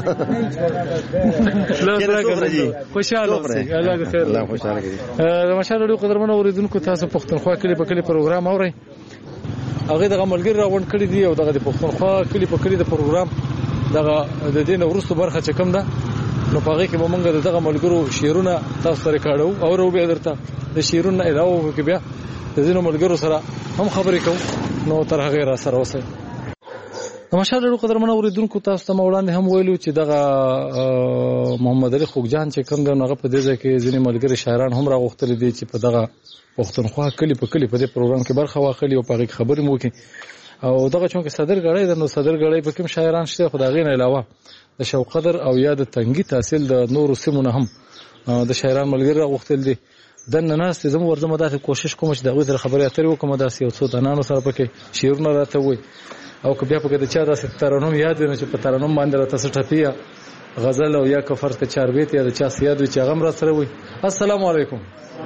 خوشاله اوسئ. الله خیر الله خوشاله کړي. ماشاءالله قدرمن اوریدونکو تاسو پښتونخوا کلی په کلی پروګرام اورئ. هغه دغه ملګری راوند کړی دی او دغه د پښتونخوا کلی په کلی د پروګرام دغه د دې نورستو برخه چې کوم ده نو په هغه کې به موږ دغه ملګرو شعرونه تاسو سره کاړو او ورو به درته د شعرونو علاوه کې بیا د دې ملګرو سره هم خبرې کوو. نو تر هغه را سره اوسئ. ماشاءالله قدرمن اوریدونکو تاسو ته وړاندې هم ویلو چې دغه محمد علي خوګجان چې کوم دغه په دې ځای کې ځینې ملګری شاعران هم راغوښتل دي چې په دغه پښتونخوا کلی په کلی په دې پروګرام کې برخه واخلي او په هغه خبرې مو وکړي. او دغه چونکه صدر غړی د نو صدر غړی په کوم شاعران شته خدای غین علاوه د شوق قدر او یا د تنګي تحصیل د نورو سیمونه هم د شاعران ملګری راغوښتل دي. د نناست زمو ورزمه د کوشش کوم چې دغه خبرې اترې وکم د سیو څو دنانو سره پکې شعرونه راته وي او که بیا پکې د چا داسې ترانوم یاد نه چې په ترانوم باندې راته سټپیا غزل او یا کفر ته چار بیت یا د چا سیاد چې هغه را سره وي. السلام علیکم.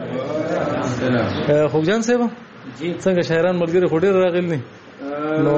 خوګجان صاحب جی څنګه شاعران ملګری خو ډیر راغلي نو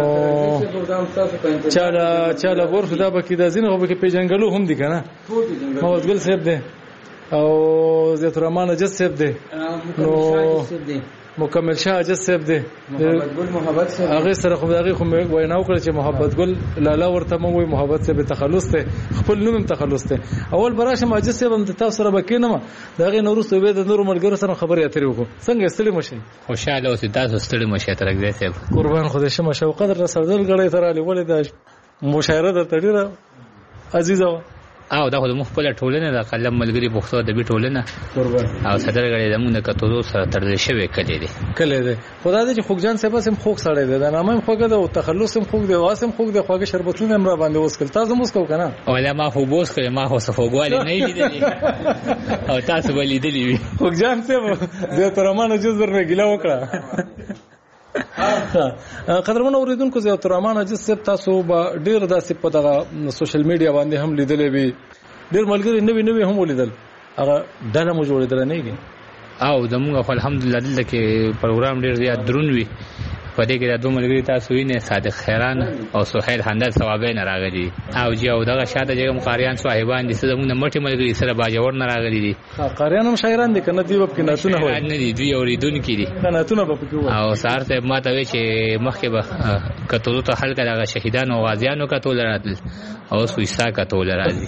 چاله چاله ورته دا بکې د زینو به کې پیجنګلو هم دي کنه محمد ګل صاحب دی او زیات الرحمن اجز صاحب دی نو مکمل شاه اجز صاحب دی محمد ګل محبت صاحب هغه سره خو هغه خو وینا وکړه چې محبت ګل لالا ورته مو وي محبت صاحب تخلص ته خپل نوم تخلص ته اول براشه اجز صاحب هم تاسو سره بکینم دغه نورستو به د نور ملګرو سره خبرې اترې وکړو. څنګه ستړي مشه؟ خوشاله اوسئ تاسو ستړي مشه ترګ صاحب قربان خدای شمه شو قدر رسول غړې تر علي ولې د مشاعره د تډیره عزیزه او دا خو د مخبل ټولنه د قلم ملګری پښتو د بي ټولنه قربان او صدر غړي زمونږ کتو سره تړل شوی کړي دي کله دي خدای دې خوګجان صاحب سم خوګ سړی دی دا نامه خوګه د تخلص هم خوګ دی واسم خوګ دی خوګه شربتونه هم را باندې وسکل تاسو موسکو کنه ولا ما خو بوس کړي ما خو صفوګوالي نه لیدلی او تاسو ولې لیدلی خوګجان صاحب زه تر مانه جزر نه ګلا وکړه. قدرمن اوریدونکو زه تر امانه چې سب تاسو به ډیر داسې په دغه سوشل میډیا باندې هم لیدلې وي ډیر ملګری نوې نوې هم ولیدل هغه ډله مو جوړېدل نه کېږي او زموږ الحمدلله دلته کې پروګرام ډیر زیات درون وي په دې کې د دوه ملګری تاسو وینئ صادق خیران او سهیل حمدل ثوابین راغلي او جی او دغه شاته چې مقاریان صاحبان دي زموږ مټي ملګری سره باجوړ نه راغلي دي قاریان هم شاعران دي کنه دی په ناتونه وای نه دي دوی اوریدونکو دي ناتونه په کې او سار ته ماته وی چې مخکې به کتلو ته حل کړه شهیدان او غازیانو کتل راتل او سويسا کتل راځي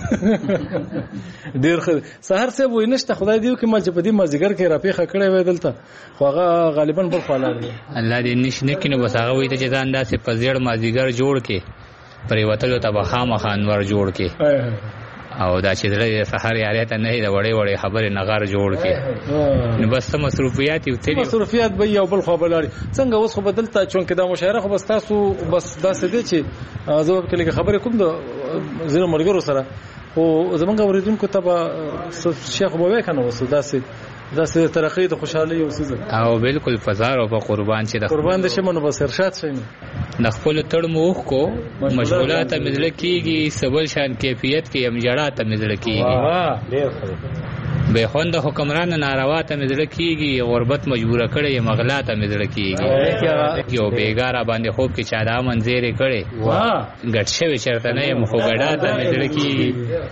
ډیر سحر څه وای نشته خدای دیو کې ما چې په دې مازیګر کې را پیخه کړې وې دلته خو هغه غالبا بل خلک دي الله دې نشنه کینو بس هغه وایي چې ځان داسې په زیړ مازیګر جوړ کې پرې وتلو ته به خامخا انور جوړ کې او دا چې د سحر یاري ته نه د وړې وړې خبرې نغار جوړ کې نو بس مصروفیات یو تری مصروفیات به یو بل خو بلاري څنګه اوس خو بدلته چون کې دا مشاعره خو بس تاسو بس داسې دي چې زه په کې خبرې کوم د زینو ملګرو سره او زمونږ اوریدونکو ته به شیخ بووي کنه وسو داسې داسې ترقی د خوشحالي او سيزه او بالکل فزار او په قربان چې د قربان د شمنو بس ارشاد شي د خپل تړ موخ کو مشغولات مزل کیږي سبل شان کیفیت کې هم جړه ته مزل کیږي ډیر به خوند حکمران ناروا ته مزل کیږي غربت مجبوره کړي مغلا ته مزل کیږي یو بیګاره باندې خوب کې چا دا منځري کړي ګټ شوی چرته نه مخ غډا ته مزل کیږي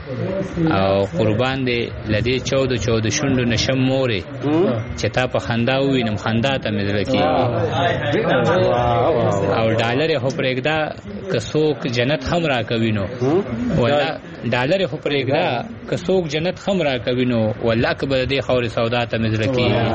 او قربان دې لدی چودہ چودہ شوند نشم مورې چې تا په خندا وینم خندا ته مزل کیږي او ډالر هو پرېګدا کڅوک جنت هم را کوینو ولا ډالر هو پرېګدا کڅوک جنت هم را کوینو والله کبه دې خوري سودا ته مزل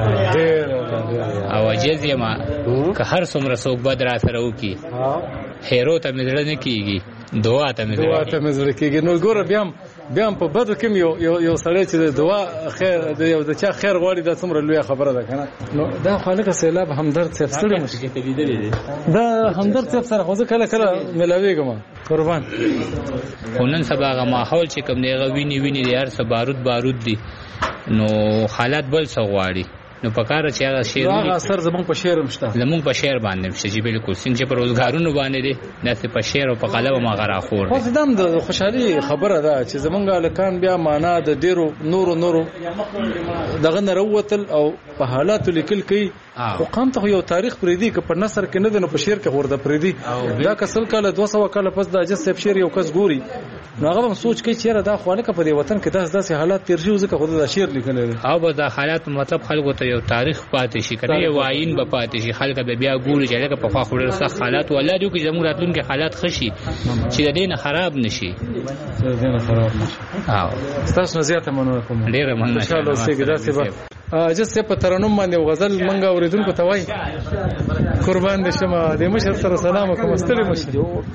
کیږي او جزیما که هر څومره څوک بدر سره وکي هیرو ته مزل نه کیږي دعا ته مزل دعا ته مزل کیږي نو ګور بیا بیا هم په بدو کې یو یو سړی چې د دعا خیر د یو د چا خیر غواړي دا څومره لویه خبره ده کنه. نو دا خالق سیلاب همدرد صاحب ستړي مشي ته لیدلې دي دا همدرد صاحب سره خو کله کله ملاویږم قربان. نن سبا هغه ماحول چې کوم دی هغه ویني ویني دی، هر څه بارود بارود دي، نو حالات بل څه غواړي. نو پکاره چې هغه شعر هغه اثر زمونږ په شعر مشته، زمونږ په شعر باندې مشته چې بالکل څنګه چې په روزګارونو باندې دي داسې په شعر او په قلم ما غرا خور دي. خو دم د خوشحالي خبره ده چې زمونږ لکان بیا معنا د ډیرو نورو نورو دغه نه وروتل او په حالاتو لیکل کوي. خو قام ته یو تاریخ پرې دی که په نثر کې نه دی نو په شعر کې ورده پرې دی. دا کسل کاله دوه سوه کاله پس د اجاز صاحب شعر یو کس ګوري نو هغه هم سوچ کوي چې دا خو لکه په دې وطن کې داس داسې حالات تیر شي ځکه خو دا شعر لیکل دی. او به دا حالات مطلب خلکو ته یو تاریخ پاتې شي کنه، یو عین به پاتې شي، خلک به بیا ګوري چې لکه په خوا خو ډېر سخت حالات والله دی چې زموږ راتلونکي حالات خشي چې د دې نه خراب نشي د دې نه خراب نشي. او تاسو نه زیاته مننه کوم، ډېر مننه ان شاء الله سګی داسې به اجازه په ترنم باندې غزل منګه اوریدونکو ته وای قربان دې شمه دې مشر سره سلام کوم ستړي مشر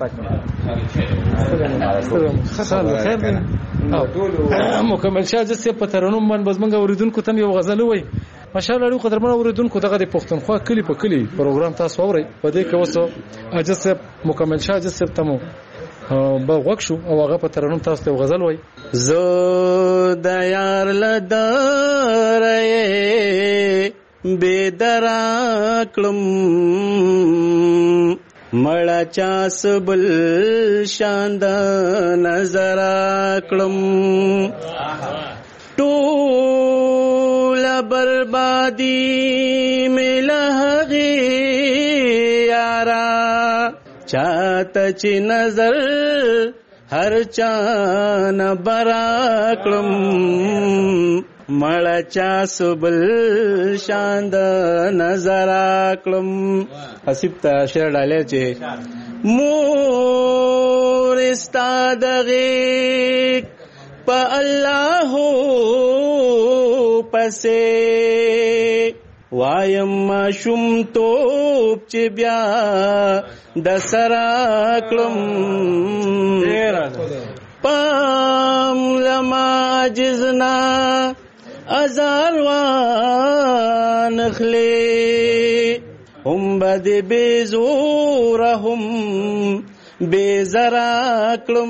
خیر دی مکمل شاه اجازه په ترنم باندې بس منګه اوریدونکو ته یو غزل وای. ماشاءالله قدرمن اوریدونکو دغه د پښتونخوا کلی په کلی پروګرام تاسو اورئ په دې کې وسو اجازه مکمل شاه اجازه تمو با وښ شو او هغه په ترنم تاسو ته غزل وای. زو د یار لدارې بے درا کلم مړه چاس بل شاند نظر کلم ټول بربادی ملهغي یارا چاته چې نظر هر چان برا کلم مړه چاس بل شاند نظر کلم. حسیب ته شعر ډالې چې مور استاد غیق په الله پسې وایم شوم توپ چې بیا د سرا کلم پام لما جزنا ازار وانخلی هم بد بزورهم بزرا کلم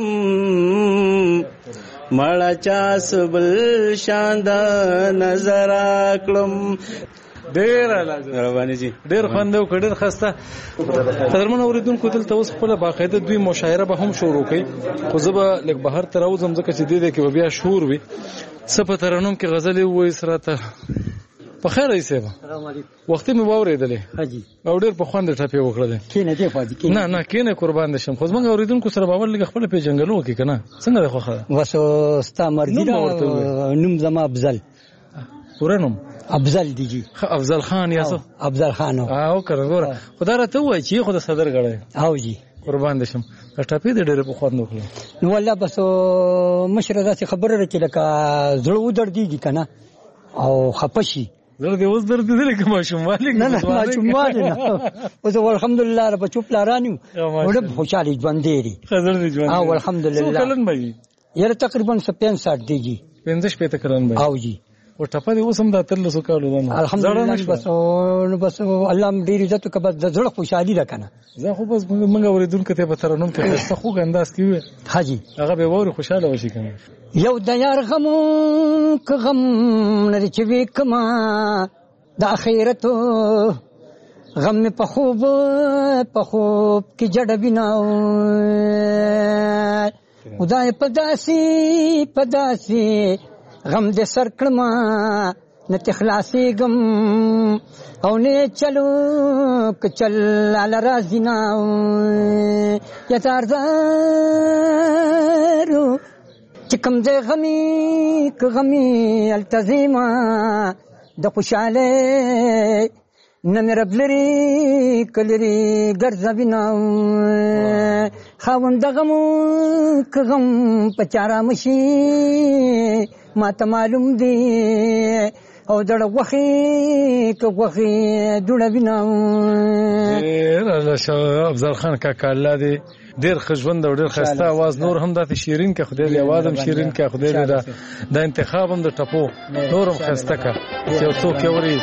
مړه چاس بل شاند نظر کلم. ډیر مهرباني جی ډیر خوند او ډیر خسته. قدرمن اوریدونکو دلته اوس خپل باقاعده دوی مشاعره به هم شروع کړي خو زه به لږ بهر ته راوځم ځکه چې دې کې به بیا شور وي. څه په ترنم کې غزلې ووایي سره ته په خیر یې صاحب سلام علیکم وختي مې واورېدلې حاجي او ډېر په خوند ټپې وکړلې کینه دې پاتې کینه نه نه کینه قربان دې شم خو زموږ اوریدونکو سره باور لګ خپل په جنگلو کې کنه څنګه ده خوخه وسو ستا مرګ نوم زما افضل پوره نوم افضل دیږي افضل خان یاسو افضل خان او کړه ګوره خدای راته وایي چې خو د صدر غړې او جی قربان دې شم ټپې دې ډېر په خوند وکړه. نو والله بس مشره داسې خبره راکې لکه زړه ودر دیږي کنه او خپشي زړه دې اوس درد دې لکه ماشوموالی نه نه ماشوموالی نه اوس الحمدلله رب چوپ لارانیو وړ خوشالي ژوند دی خزر دې ژوند او الحمدلله څو کلن به یاره تقریبا پنځه دیږي پنځه شپږ کلن به او جی او ټپه دې اوس هم د تل سو کالو ده الحمدلله بس نو بس الله دې عزت کبه د زړه خوشالي ده کنه. زه خو بس موږ اوریدونکو ته په ترنم کې خسته خو انداز کیوي حاجی هغه به وره خوشاله وشي کنه. یو د یار غم ک غم نه چې وکما د اخرت غم په خوب په خوب کې جړ بناو خدای پداسي پداسي غم دې سر کړما نه تخلاصي غم او نه چلو ک چل ال رازینا یا تارزارو چکم دې غمي ک غمي التزیما د خوشاله نن رب لري کلري ګرځا بناو خاوند غم ک غم پچارا مشي ما ته معلوم دی او دړه غوخي که غوخي دړه وینا ډېر افضل خان کاکا الله دې ډېر ښه ژوند او ډېر ښایسته اواز نور هم داسې شیرین که خدای دې اواز هم شیرین که خدای دې دا انتخاب هم د ټپو نور هم ښایسته که چې یو څوک یې اوري.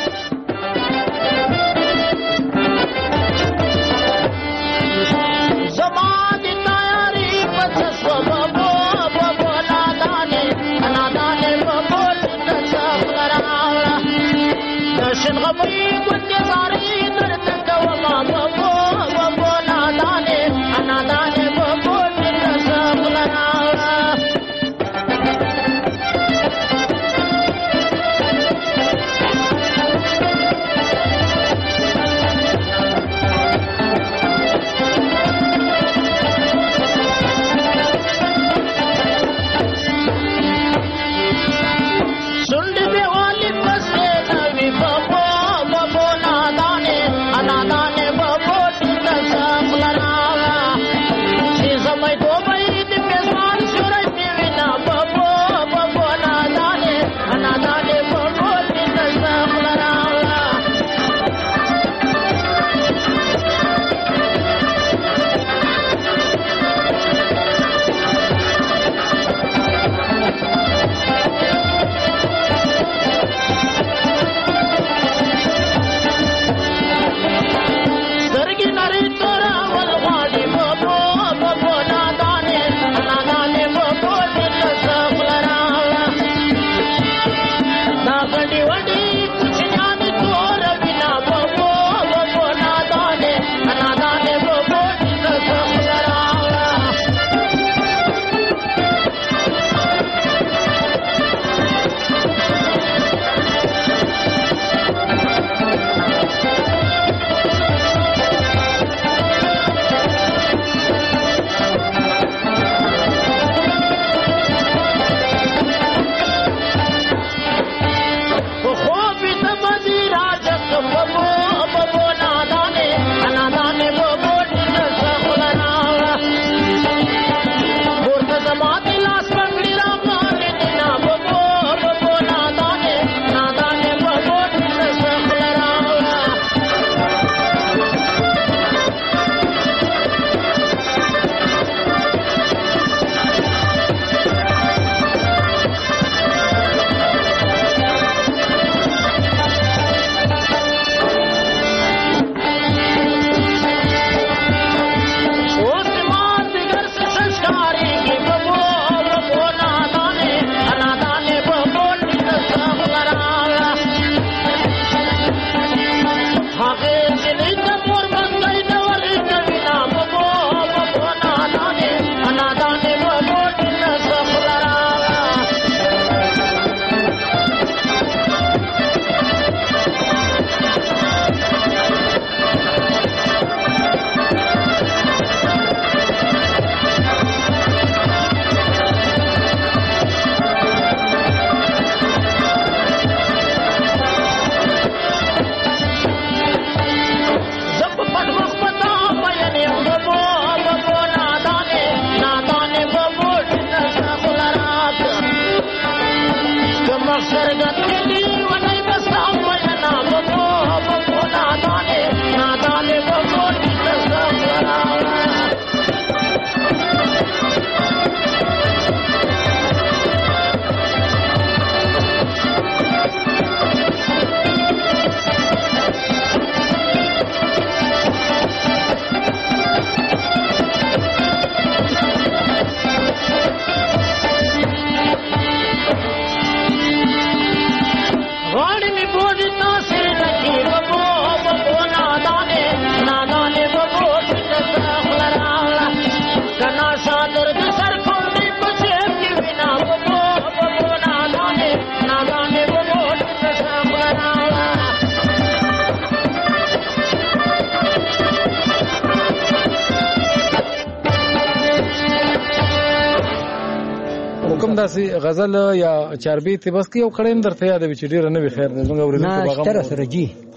کوم داسې غزل یا چاربیت بس کې یو کړم درته یاد وي چې ډیر نه وي خیر زموږ ورته نه تر سره جی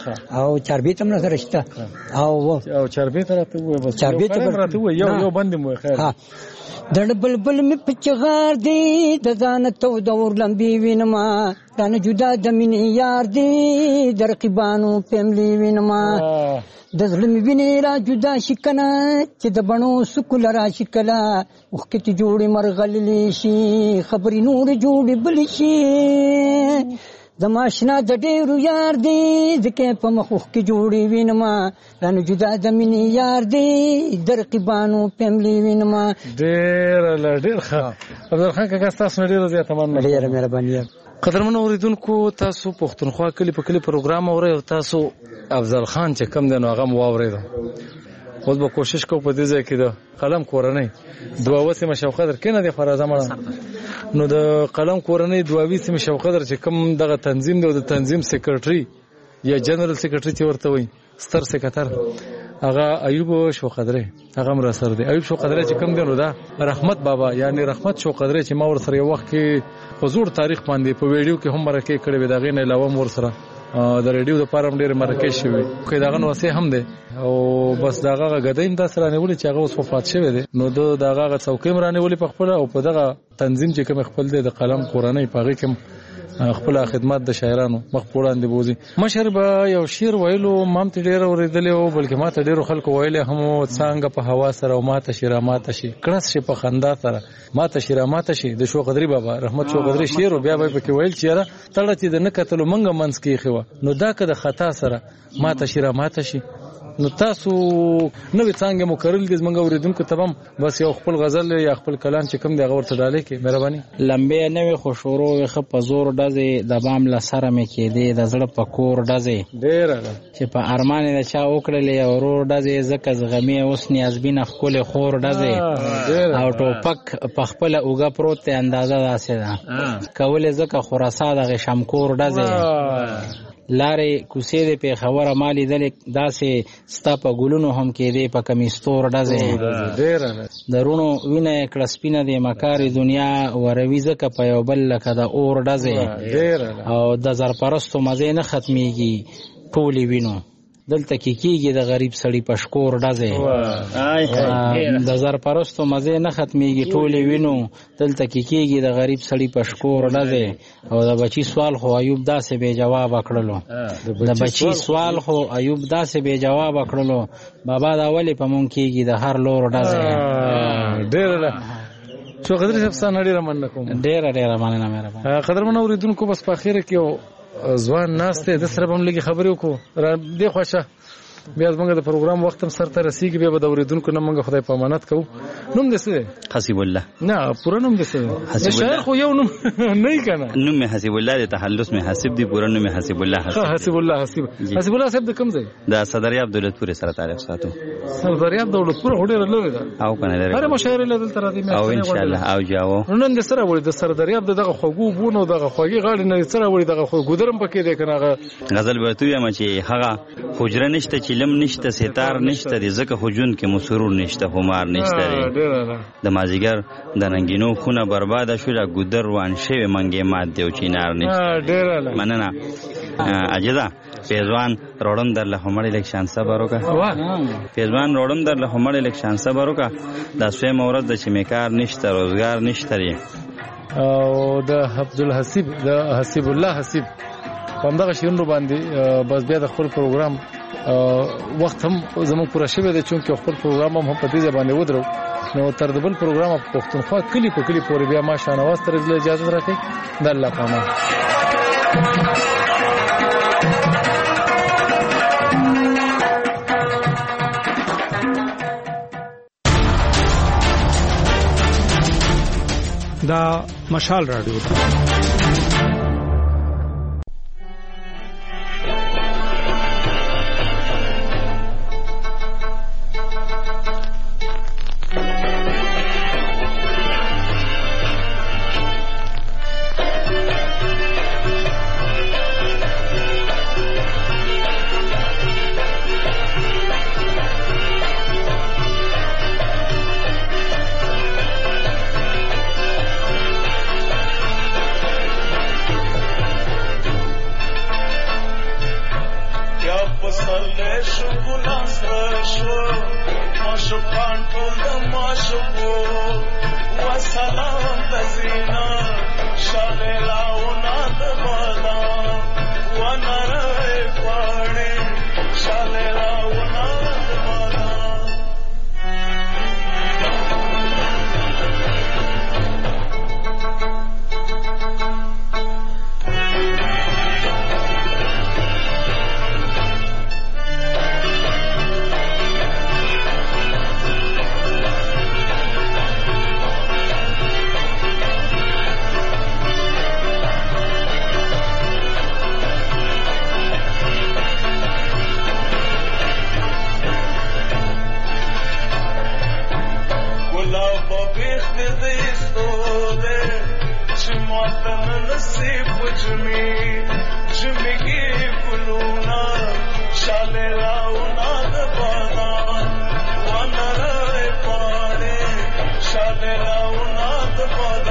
او چاربیت هم سره شته او او چاربیت راته وای بس چاربیت راته وای یو یو باندې مو خیر ها دړ بلبل می پچغار دی د ځان ته دور لمبي وینما دانه جدا د مینې یار دی در قبانو پملی وینما د ظلم ویني را جدا شکنه چې د بڼو سکول را شکلا وخت جوړي مرغللی شي خبري نور جوړي بل شي زماشنا د ډېرو یار دی ځکه په مخوخ کې جوړي وینما رانه جدا د مینې یار دی در قبانو پملی وینما ډېر ډېر ښه عبدالخان کاکا ستاسو ډېره زیاته مننه ډېره مهرباني قدرمنو اوریدونکو تاسو پښتونخوا کلی په کلی پروګرام اورئ او تاسو افضل خان چې کم دی نو هغه مو واورېد اوس به کوشش کوو په دې ځای کې د قلم کورنۍ دوه سیمه شوقدر کینه دی فرازه مړه نو د قلم کورنۍ دوه سیمه شوقدر چې کم دغه تنظیم دی او د تنظیم سیکریټري یا جنرال سیکریټري چې ورته وایي ستر سیکریټر هغه ایوب شوقدري هغه مر سره دی ایوب شوقدري چې کم دی نو دا رحمت بابا یعنی رحمت شوقدري چې ما ور سره یو وخت کې حضور تاریخ باندې په ویډیو کې هم مرکه کړې وې دا غي نه علاوه ور سره د ریډیو د پارم ډېر مرکه شوی خو داغه نو وسه هم دی او بس داغه غدایم د سره نه ولې چې هغه اوس وفات شوی دی نو د داغه څوکۍ مرانه ولې په خپل او په دغه تنظیم چې کوم خپل دی د قلم قرآنی پاغي کوم خپل خدمات د شاعرانو مخ پوړان دی بوزي مشر به یو شعر ویلو مام ته ډېر اوریدل او بلکې ما ته ډېر خلکو ویل هم څنګه په هوا سره او ما ته شرامات شي کړس شي په خندا سره ما ته شرامات شي د شوقدري بابا رحمت شوقدري شعر بیا به پکې ویل چیرې تړه چې د نکتلو منګه منس کې خو نو دا که د خطا سره ما ته شرامات شي نو تاسو نوې څنګه مو کړل دي زمونږ اوریدونکو ته هم بس یو خپل غزل یا خپل کلام چې کوم دی هغه ورته ډالې کې مهرباني لمبه نوې خوشورو خو په زور ډزې د بام لسره مې کې دی د زړه په کور ډزې ډېر چې په ارمان د چا وکړلې ورور ډزې زکه زغمې اوس نیازبین خپل خور ډزې او ټوپک په خپل اوګه پروت ته اندازه داسې ده کولې زکه خراسا د شمکور ډزې لارې کوسې دې په خبره مالي دلې داسې ستا په ګلونو هم کې دې په کمیستور ډزې ډېر درونو وینه کړه سپینه دې مکارې دنیا وروي ځکه په یو بل لکه د اور ډزې او د زرپرستو مزې نه ختمیږي ټولې وینو دلته کې کېږي د غریب سړي په شکور ډزې د زرپرستو مزې نه ختمیږي ټولې وینو دلته کې کېږي د غریب سړي په شکور ډزې او د بچي سوال خو ایوب داسې بې جواب کړلو د بچي سوال خو ایوب داسې بې جواب کړلو بابا دا ولې په مونږ کېږي د هر لور ډزې ډېر شوقدري صاحب ستاسو ډېره مننه کوم ډېره ډېره مننه مهرباني قدرمنو اوریدونکو بس په اخر کې ځوان ناشته د سره هم لګي خبرې وکړو را دې خوښه بیا زمونږ د پروګرام وخت هم سره ته رسیږي بیا به د اوریدونکو نه مونږ خدای په امانت کوو نوم دې څه دی حسیب الله نه پوره نوم دې څه دی شاعر خو یو نوم نه یې کنه نوم مې حسیب الله دی تخلص مې حسیب دی پوره نوم مې حسیب الله حسیب حسیب الله حسیب حسیب الله صاحب د کوم ځای د صدریاب دولتپور سره تعلق ساتو صدریاب دولتپور هډه لري دا او کنه لري هر مشاعر له دلته راځي او ان شاء الله او جاو نن د سره وړي د صدریاب دغه خوګو بونو دغه خوګي غاړي نه سره وړي دغه خو ګودرم پکې دی کنه غزل ورته یم چې هغه حجره نشته چې لم نشته ستار نشته دي زکه حجون کې مسرور نشته همار نشته د مازیګر د رنگینو خونه برباد شو د ګودر وان شوی منګې مات دی او چینار نشته مننه اجازه پیزوان روړم در له همړې الیکشن صبر وکړه پیزوان روړم در له همړې الیکشن صبر وکړه د سوی مورد د چمیکار نشته روزګار نشته او د عبدالحسیب د حسیب الله حسیب په دغه شیرونو باندې بس بیا د خپل پروګرام وخت هم زموږ پوره شوی دی چونکې خپل پروګرام هم په دې ځای باندې ودرو نو تر د بل پروګرام په پښتونخوا کلی په کلی پورې بیا ما شاهنواز ته اجازه راکړئ د الله په امان دا مشال رادیو پسرلې شو ګنا سره شو ماشو پان ټول د ماشو و سلام د زینا شاله لاونه د بالا و نره پاړې شاله لاونه د بالا Shall